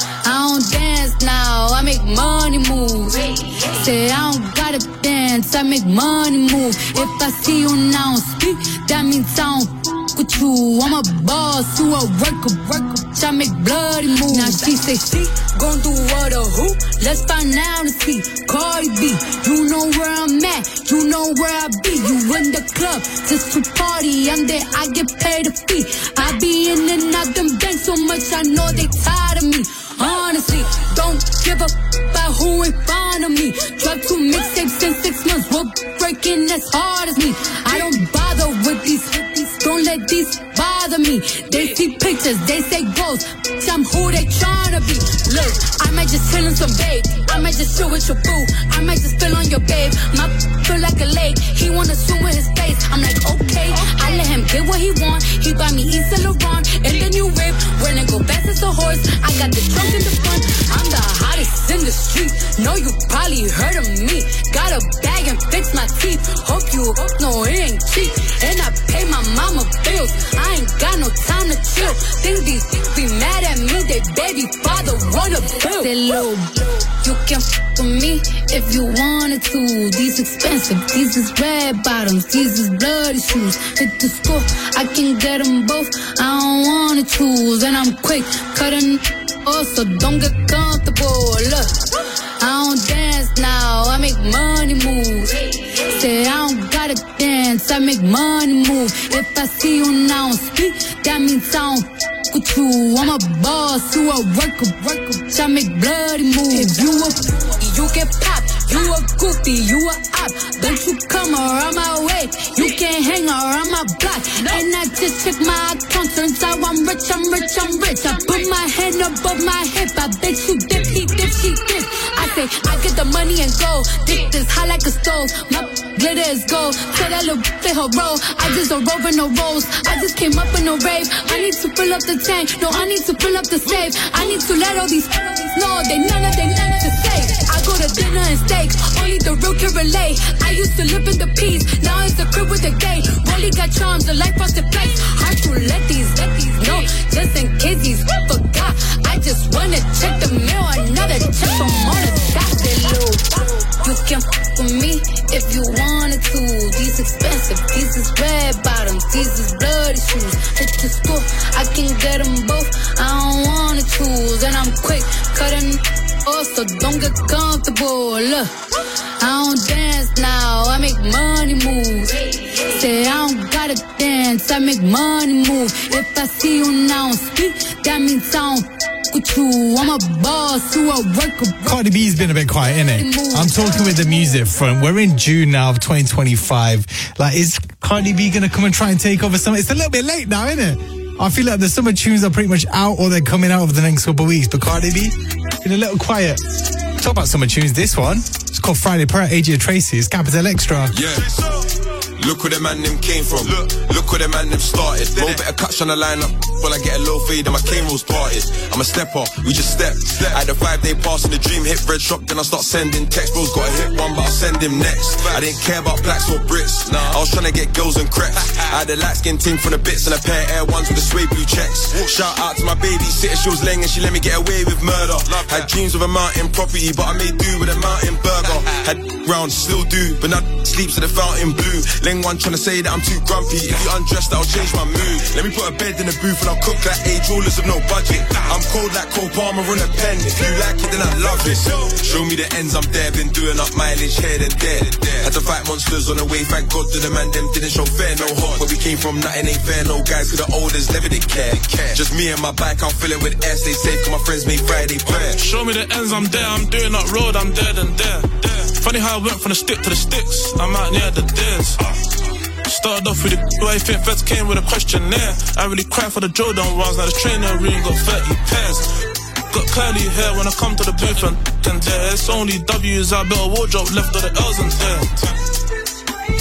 I don't dance now, I make money move. Say I don't gotta dance, I make money move. If I see you now speak, that means I don't with you. I'm a boss, you a worker, worker. I make bloody moves. Now she say she gon' do what or who? Let's find out and see. Cardi B, you know where I'm at, you know where I be. You in the club just to party, I'm there, I get paid a fee. I be in and out them banks so much, I know they tired of me. Honestly, don't give a f about who in front of me. Drop two mixtapes in six months, we're breaking as hard as me. I don't bother with these, don't let these bother me. They see pictures, they say goals, I'm who they tryna be. Look, I might just chill in some babe, I might just chill with your boo, I might just spill on your babe. My feel like a lake, he wanna swim with his face. I'm like, okay, I let him get what he want. He buy me East Saint Laurent and the new whip. When I go fast as a horse, I got the trunk in the front. I'm the hottest in the street, know you probably heard of me. Got a bag and fix my teeth, hope you know it ain't cheap. And I pay my mama bills, I ain't got no time to chill. Think these be mad at me, they baby father wanna bill. Say little, you can f with me if you wanted to. These expensive, these is red bottoms, these is bloody shoes. Hit the score, I can get them both, I don't wanna choose. And I'm quick cutting off, so don't get comfortable. Look, I don't dance now, I make money move. Say I don't gotta dance, I make money move. If I see you now speak, that means I don't with you. I'm a boss, you a worker, worker. I make bloody moves. If you a you get popped. You a goofy, you a op. Don't you come around my way, you can't hang around my block. And I just check my account, turns out I'm rich, I'm rich, I'm rich. I put my hand above my hip, I bet you dip, he dip, she dip. I say, I get the money and go. Dick is hot like a stove, my glitter is gold. Tell that little play her role, I just don't roll with no rolls. I just came up in a rave, I need to fill up the tank. No, I need to fill up the safe. I need to let all these know they none of they none to say. I go to dinner and steak, only the real can relate. I used to live in the peace, now it's a crib with a gay. Rolly got charms, the life frosted flakes. Hard to let these, let these know, just in case these forgot. I just wanna check the mail, another check from all the dots. You can f with me if you wanted to. These expensive, these is red bottoms, these is bloody shoes. Hit the school, I can get them both, I don't wanna choose. And I'm quick cutting off, so don't get comfortable. Look, I don't dance now, I make money move. Say I don't gotta dance, I make money move. If I see you now speak, that means I don't with you. I'm a boss, you a worker. Cardi B's been a bit quiet, innit? I'm talking with the music front. We're in June now of twenty twenty-five. Like, is Cardi B gonna come and try and take over some? It's a little bit late now, innit? I feel like the summer tunes are pretty much out, or they're coming out over the next couple of weeks. But Cardi B, been a little quiet. Talk about summer tunes. This one, it's called Friday Prayer. A J Tracy, it's Capital Extra. Yeah. Look where the man them came from. Look, look where the man them started. Roll better catch on the line up. When I get a low fade and my cane rolls parted. I'm a stepper, we just step. I had a five day pass in the dream, hit red shop, then I start sending texts. Bro's got a hit one, but I'll send him next. I didn't care about blacks or Brits. Nah, I was trying to get girls and crepes. I had a light skin ting from the bits and a pair of Air Ones with the suede blue checks. Shout out to my babysitter, she was laying and she let me get away with murder. Had dreams of a mountain property, but I made do with a mountain burger. Had round, still do, but now sleeps at the fountain blue. Ling one trying to say that I'm too grumpy. If you undressed, I'll change my mood. Let me put a bed in the booth and I'll cook like age rulers of no budget. I'm cold like Cole Palmer on a pen. If you like it, then I love it. Show me the ends, I'm there. Been doing up mileage here and there. Had to fight monsters on the way. Thank God to the man, them didn't show fair. No heart, where we came from, nothing ain't fair. No guys to the oldest, never did care. Just me and my bike, I'll fill it with air. Stay safe, cause my friends made Friday prayer. Show me the ends, I'm there. I'm doing up road, I'm there and there. Funny how I went from the stick to the sticks. I'm out near the dares. Started off with the way think vets came with a questionnaire. I really cried for the Jordan ones. Now the trainer really got thirty pairs. Got curly hair when I come to the booth and, and there. It's only W's, I built a wardrobe left of the L's and there.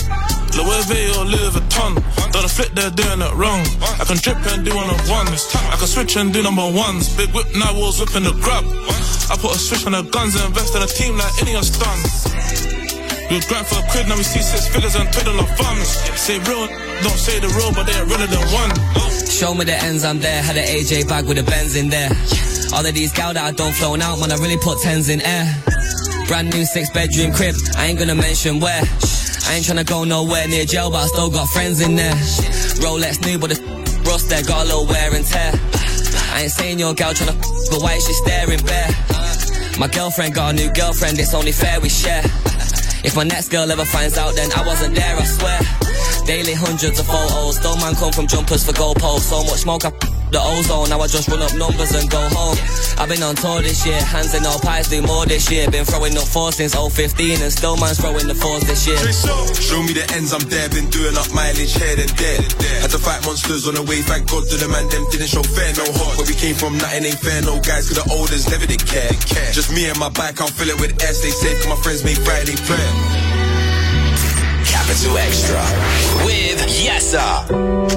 Louis V or Louis Vuitton. Don't flip, they're doing it wrong. I can drip and do one of ones. I can switch and do number ones. Big whip, now walls whipping the grub. I put a switch on the guns and invest in a team like Ineos done. We were grind for a quid, now we see six figures and twiddle our thumbs. Say real, don't say the real, but they're realer than one. Show me the ends, I'm there. Had an A J bag with the Benz in there. All of these gal that I don't flown out, man, I really put tens in air. Brand new six bedroom crib, I ain't gonna mention where. I ain't tryna go nowhere near jail, but I still got friends in there. Rolex new, but the rust there got a little wear and tear. I ain't saying your gal tryna f, but why is she staring bare? My girlfriend got a new girlfriend, it's only fair we share. If my next girl ever finds out, then I wasn't there, I swear. Daily hundreds of photos, don't man come from jumpers for goalposts. So much smoke, I the ozone, now I just run up numbers and go home. I've been on tour this year, hands in all pies, do more this year. Been throwing up fours since oh fifteen and still man's throwing the fours this year. Show me the ends, I'm there, been doing up mileage here and there. Had to fight monsters on the way, thank God to the man, them didn't show fair, no heart. Where we came from, nothing ain't fair, no guys, cause the olders never did care. Just me and my bike, I'll fill it with air, stay safe, cause my friends make Friday prayer. Capital Extra with Yessa.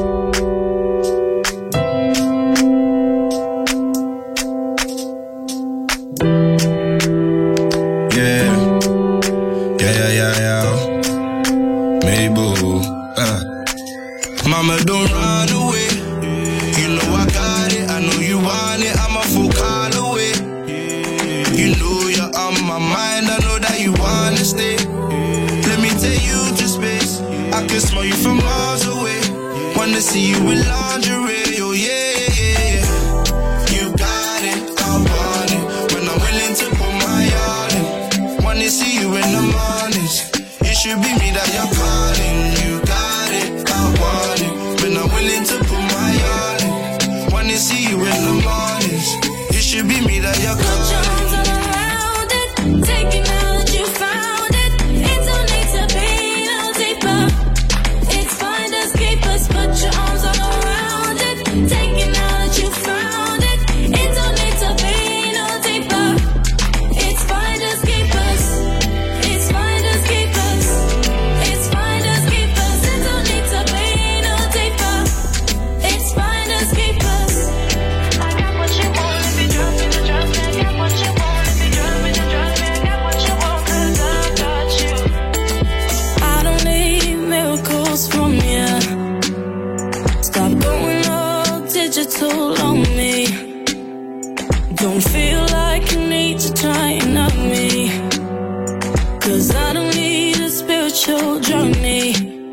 Mama, don't run away. You know I got it. I know you want it. I'm a full call away. You know you're on my mind. I know that you wanna stay. Let me take you to space. I can smell you from miles away. Wanna see you in lingerie. Oh yeah, yeah, yeah. You got it. I want it. When I'm willing to put my all in. Wanna see you in the mornings. It should be me that you're calling. You got it. I want it. When I'm willing to put my all in. Wanna see you in the mornings. It should be me that you're calling. Put your arms all around it. Take it now that you found it. It don't need to be no deeper. It's finders keepers. Put your arms all around it. Take it now that you found it. It don't need to be no deeper. It's finders keepers. It's finders keepers. It's finders keepers. It don't need to be no deeper. It's finders keepers. I got what you want if you drop me, then drop me. I got what you want if you drop me, then drop me. I got what you want 'cause I got you. I don't need miracles from you. Stop going all digital on me. Don't feel like you need to tighten up me. 'Cause I don't need a spiritual journey.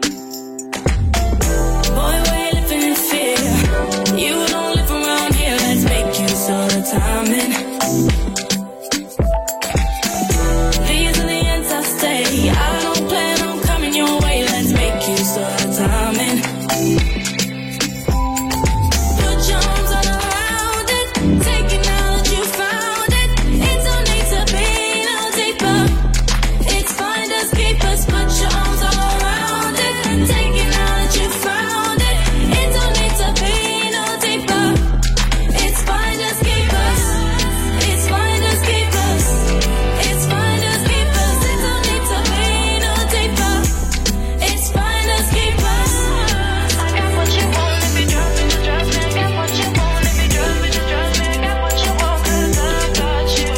Boy, we're living in fear. You don't live around here, let's make use of the timing. These are the ends I stay. I don't plan on coming your way, let's make use of the timing. Put your arms all around it. Take it now that you found it. It don't need to be no deeper. It's finders keepers. Put your arms all around it. Take it now that you found it. It don't need to be no deeper. It's finders keepers. It's finders keepers. It's finders keepers. It don't need to be no deeper. It's finders keepers. I got what you want if you drop me, then drop me. I got what you want if you drop me, then drop me. I got what you want 'cause I got you.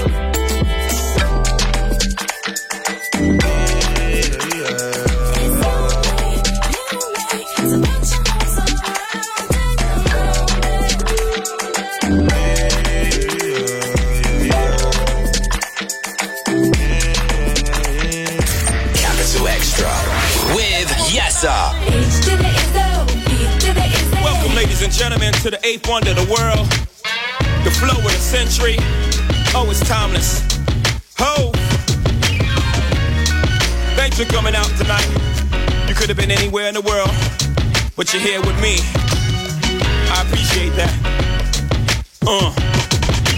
Capital Extra with Yessa. Welcome, ladies and gentlemen, to the eighth wonder of the world. The flow of the century. Oh, it's timeless. Ho! Thanks for coming out tonight. You could have been anywhere in the world, but you're here with me. I appreciate that. Uh.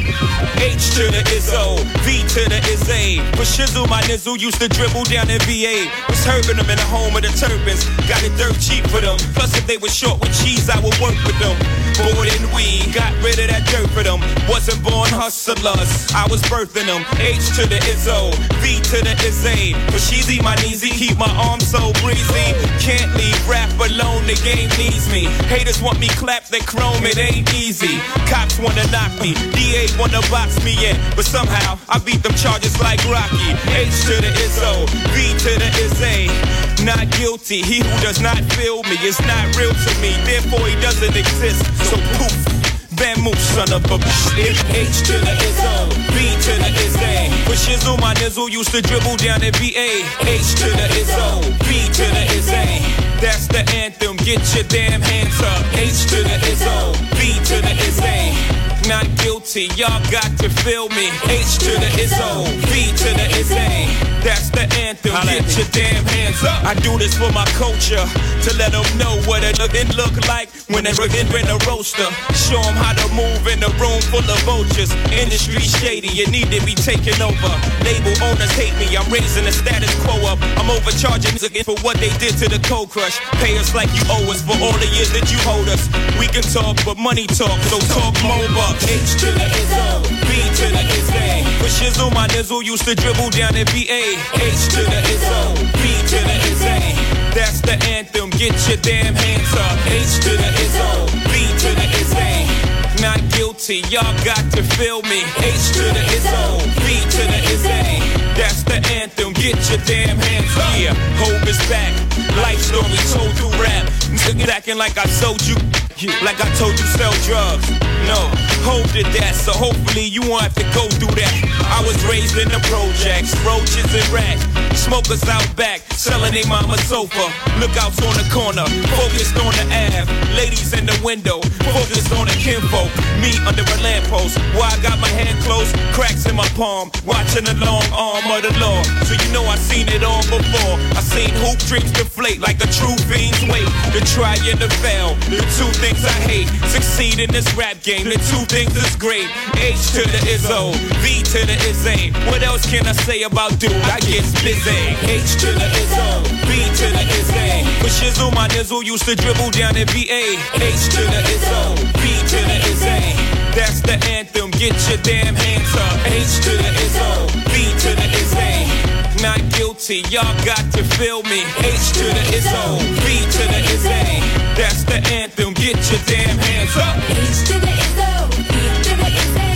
H to the Izzo, V to the Izzy. For shizzle, my nizzle used to dribble down in V A. Was herbing them in the home of the turbans. Got it dirt cheap for them. Plus, if they were short with cheese, I would work with them. Bored and weed, got rid of that dirt for them. Wasn't born hustlers, I was birthing them. H to the Izzo, V to the Izzy. For sheezy, my kneesy, keep my arms so breezy. Can't leave rap alone, the game needs me. Haters want me clapped, they chrome, it ain't easy. Cops wanna knock me, D A wanna box me in. But somehow, I beat them charges like Rocky. H to the Izzo, V to the Izzy. Not guilty, he who does not feel me is not real to me. Therefore, he doesn't exist. So poof, Van Moose, son of a bitch. H to the Izzo, B to the Izzy. For shizzle, my nizzle used to dribble down in V A. H to the Izzo, B to the Izzy. That's the anthem, get your damn hands up. H to the Izzo, B to the Izzy. Not guilty, y'all got to feel me. H to the Izzo, V to the Izzy. That's the anthem, get your damn hands up. I do this for my culture, to let them know what it look, it look like when they're in a roaster. Show them how to move in a room full of vultures. Industry shady, you need to be taken over. Label owners hate me, I'm raising the status quo up. I'm overcharging for what they did to the Cold Crush. Pay us like you owe us for all the years that you hold us. We can talk, but money talk, so talk more bucks. H to the Izzo, B to the Izzy. For shizzle, my nizzle used to dribble down in V A. H to the Izzo, B to the Izzy. That's the anthem, get your damn hands up. H to the Izzo, B to the Izzy. Not guilty, y'all got to feel me. H to the Izzo, B to the Izzy. That's the anthem, get your damn hands up. Yeah, Hope is back, life story told through rap. Nigga acting like I sold you, like I told you sell drugs. No, Hope did that, so hopefully you won't have to go through that. I was raised in the projects, roaches and rats. Smokers out back, selling they mama sofa. Lookouts on the corner, focused on the Ave. Ladies in the window, focused on the kinfolk. Me under a lamppost, why I got my hand closed, cracks in my palm, watching the long arm of the law. So you know I seen it all before. I seen hoop dreams deflate like a true fiend's weight. The try and the fail, the two things I hate. Succeed in this rap game, the two things is great. H to the Izzo, V to the Izzy. What else can I say about dude? I get busy. H to the Izzo, B to the Izzy. For shizzle, my nizzle used to dribble down in V A. H to the Izzo, B to the Izzy. That's the anthem, get your damn hands up. H to the Izzo, B to the Izzy. Not guilty, y'all got to feel me. H to the Izzo, B to the Izzy. That's the anthem, get your damn hands up. H to the Izzo, B to the Izzy.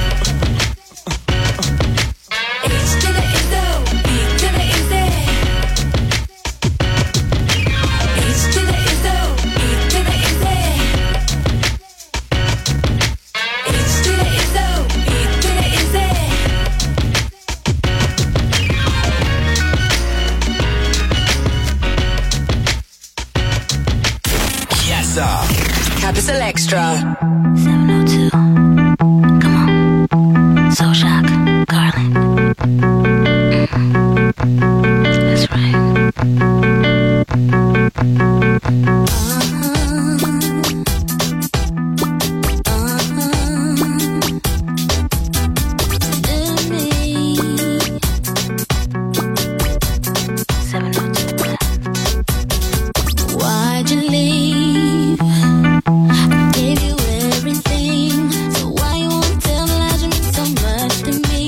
H to the Izzo, B to the Izzy. H to the Izzo, B to the Izzy. H to the Izzo, B to the Izzy. Yes, sir. Capital Extra. seven oh two. Come on. Soul Shock. Garland. Mm-hmm. That's right. Why'd you leave? I gave you everything, so why you won't tell me lies you mean so much to me?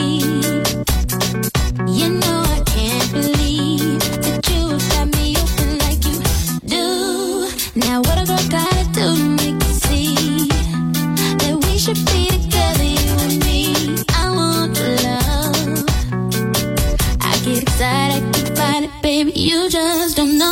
You know I can't believe that you have got me open like you do. Now what a girl gotta do to make you see that we should be together, you and me? I want your love. I get excited, I can fight it, baby. You just don't know.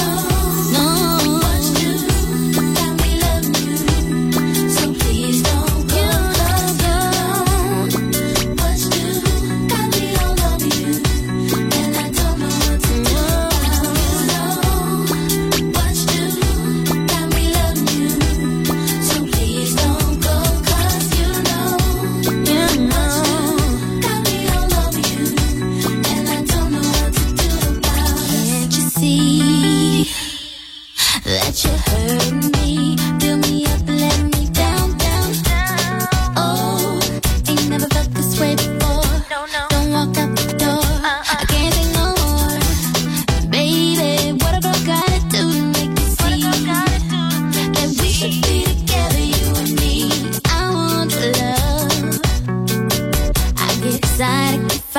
That you're hurting me, fill me up, let me down, down, down. Oh, ain't never felt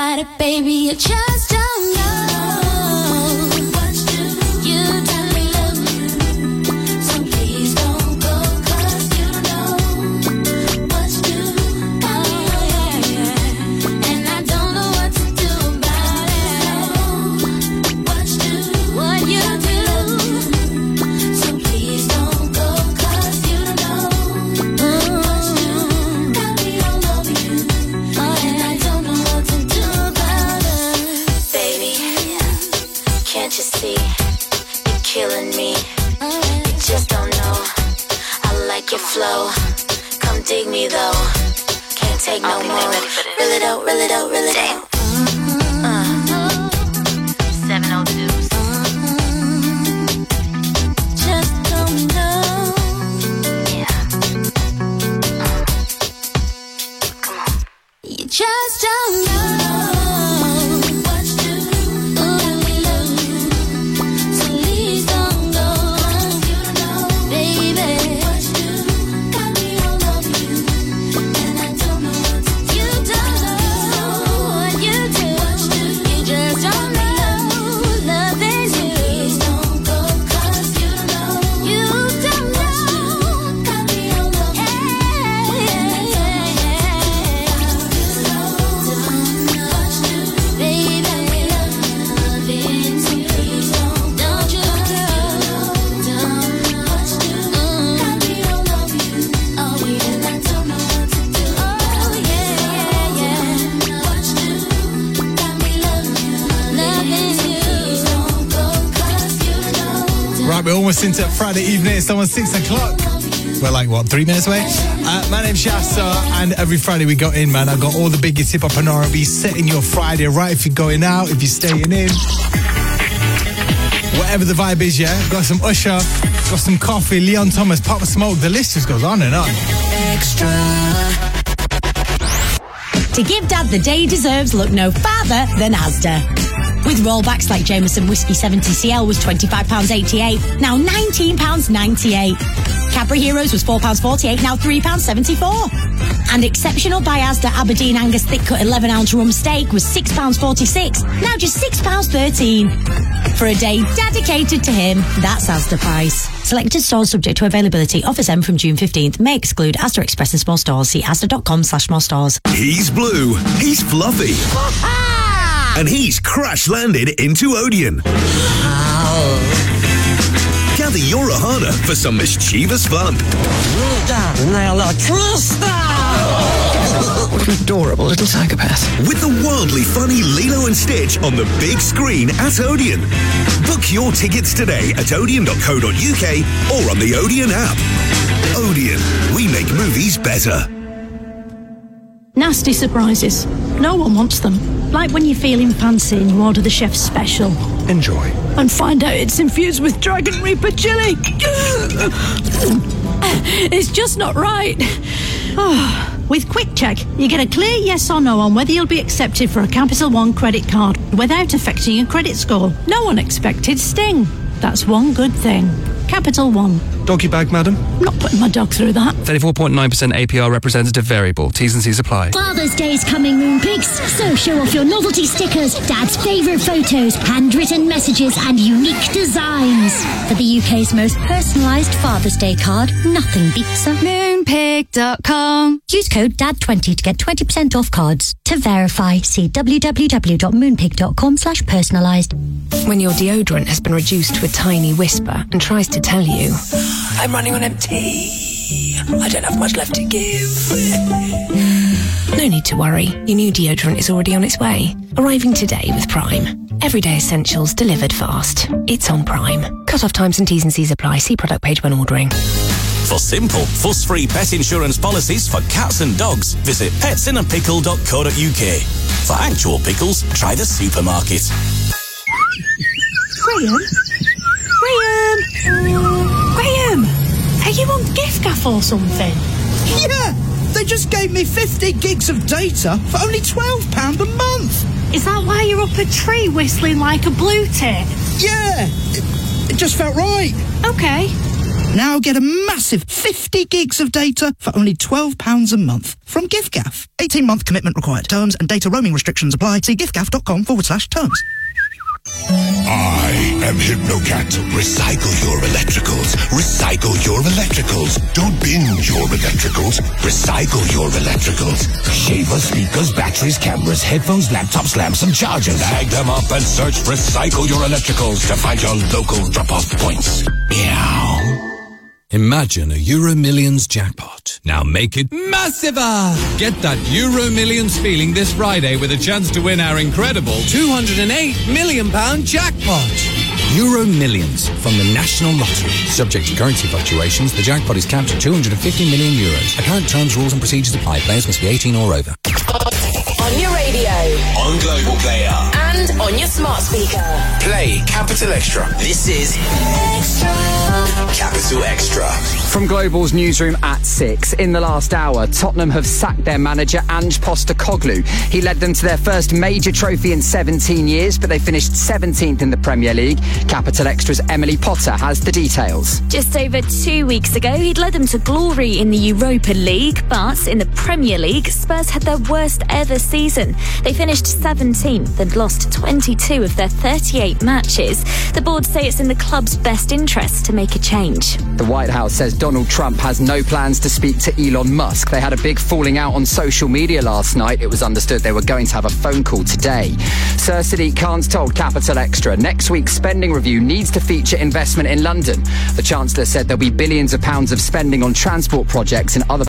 about it, baby. You just don't know what to do. You tell me love you, so please don't go, 'cause you know what to do. Oh, yeah, yeah. And I don't know what to do about it. What to do, what you do. So please don't go, 'cause you know what to do. Got me all over you. Oh, and I don't know what to do about it. Baby, can't you see? You're killing me. You just don't know. I like your flow. Come dig me though. Can't take no more. Reel it out, reel it out, reel it out. Uh, seven oh two. Just don't know. Yeah. Come on. You just don't know what to do. Let me love you. So please don't go. You know, baby, what to do. Got me all over you. And I don't know what to do. You don't know what you do. You just don't know. Love is you. Please don't go, 'cause you know. You don't know. Got me all over you. And I don't know what to do. Baby, love is you. Please don't, don't you know. Don't know what to do. Got me all over you. Oh, and I don't know what to do. Oh, yeah, yeah, yeah. What to do. Got me loving you. Love is you. Please don't go, 'cause you know. Right, we're almost into Friday evening. It's almost six o'clock. We're like, what, three minutes away? Uh, my name's Shasta, and every Friday we go in, man. I got all the biggest hip-hop and R and B setting your Friday right. If you're going out, if you're staying in. Whatever the vibe is, yeah? Got some Usher, got some coffee, Leon Thomas, Pop Smoke. The list just goes on and on. Extra. To give Dad the day he deserves, look no farther than Asda. With rollbacks like Jameson Whiskey seventy C L was twenty-five pounds eighty-eight, now nineteen pounds ninety-eight. Cadbury Heroes was four pounds forty-eight, now three pounds seventy-four. And exceptional by Asda Aberdeen Angus thick cut eleven ounce rump steak was six pounds forty-six, now just six pounds thirteen. For a day dedicated to him, that's Asda price. Selected stores subject to availability. Offers end from June fifteenth. May exclude Asda Express and small stores. See asda.com slash more stores. He's blue, he's fluffy, and he's crash-landed into Odeon. Gather your Ohana for some mischievous fun. What an adorable little psychopath. With the wildly funny Lilo and Stitch on the big screen at Odeon. Book your tickets today at odeon dot co dot uk or on the Odeon app. Odeon, we make movies better. Nasty surprises. No one wants them. Like when you're feeling fancy and you order the chef's special. Enjoy. And find out it's infused with Dragon Reaper chili. It's just not right. Oh. With Quick Check, you get a clear yes or no on whether you'll be accepted for a Capital One credit card without affecting your credit score. No one expected Sting. That's one good thing. Capital One. Doggy bag, madam? I'm not putting my dog through that. thirty-four point nine percent A P R representative variable. T's and C's apply. Father's Day's coming, Moonpigs. So show off your novelty stickers, Dad's favourite photos, handwritten messages and unique designs. For the U K's most personalised Father's Day card, nothing beats a moonpig dot com. Use code D A D twenty to get twenty percent off cards. To verify, see w w w dot moonpig dot com slash personalised. When your deodorant has been reduced to a tiny whisper and tries to tell you, I'm running on empty, I don't have much left to give. No need to worry, your new deodorant is already on its way. Arriving today with Prime. Everyday essentials delivered fast. It's on Prime. Cut-off times and T's and C's apply. See product page when ordering. For simple, fuss-free pet insurance policies for cats and dogs, visit pets in a pickle dot co dot uk. For actual pickles, try the supermarket. Graham? Graham? Graham? Are you on GiftGaff or something? Yeah! They just gave me fifty gigs of data for only twelve pounds a month. Is that why you're up a tree whistling like a blue tit? Yeah! It, it just felt right. Okay. Now get a massive fifty gigs of data for only twelve pounds a month from giffgaff. eighteen month commitment required. Terms and data roaming restrictions apply. See giffgaff.com forward slash terms. I am Hypnocat. Recycle your electricals. Recycle your electricals. Don't bin your electricals. Recycle your electricals. Shaver, speakers, batteries, cameras, headphones, laptops, lamps, and chargers. Tag them up and search Recycle Your Electricals to find your local drop-off points. Meow. Imagine a Euro Millions jackpot. Now make it massiver! Get that Euro Millions feeling this Friday with a chance to win our incredible two hundred eight million pounds jackpot. Euro Millions from the National Lottery. Subject to currency fluctuations, the jackpot is capped at two hundred fifty million euros. Account terms, rules and procedures apply. Players must be eighteen or over. On your radio, on Global Player, and on your smart speaker. Play Capital Extra. This is Extra. Capital Extra. From Global's newsroom at six. In the last hour, Tottenham have sacked their manager Ange Postecoglou. He led them to their first major trophy in seventeen years, but they finished seventeenth in the Premier League. Capital Extra's Emily Potter has the details. Just over two weeks ago, he'd led them to glory in the Europa League, but in the Premier League, Spurs had their worst ever season. They finished seventeenth and lost twenty-two of their thirty-eight matches. The board say it's in the club's best interest to make a change. The White House says Donald Trump has no plans to speak to Elon Musk. They had a big falling out on social media last night. It was understood they were going to have a phone call today. Sir Sadiq Khan's told Capital Extra next week's spending review needs to feature investment in London. The Chancellor said there'll be billions of pounds of spending on transport projects in other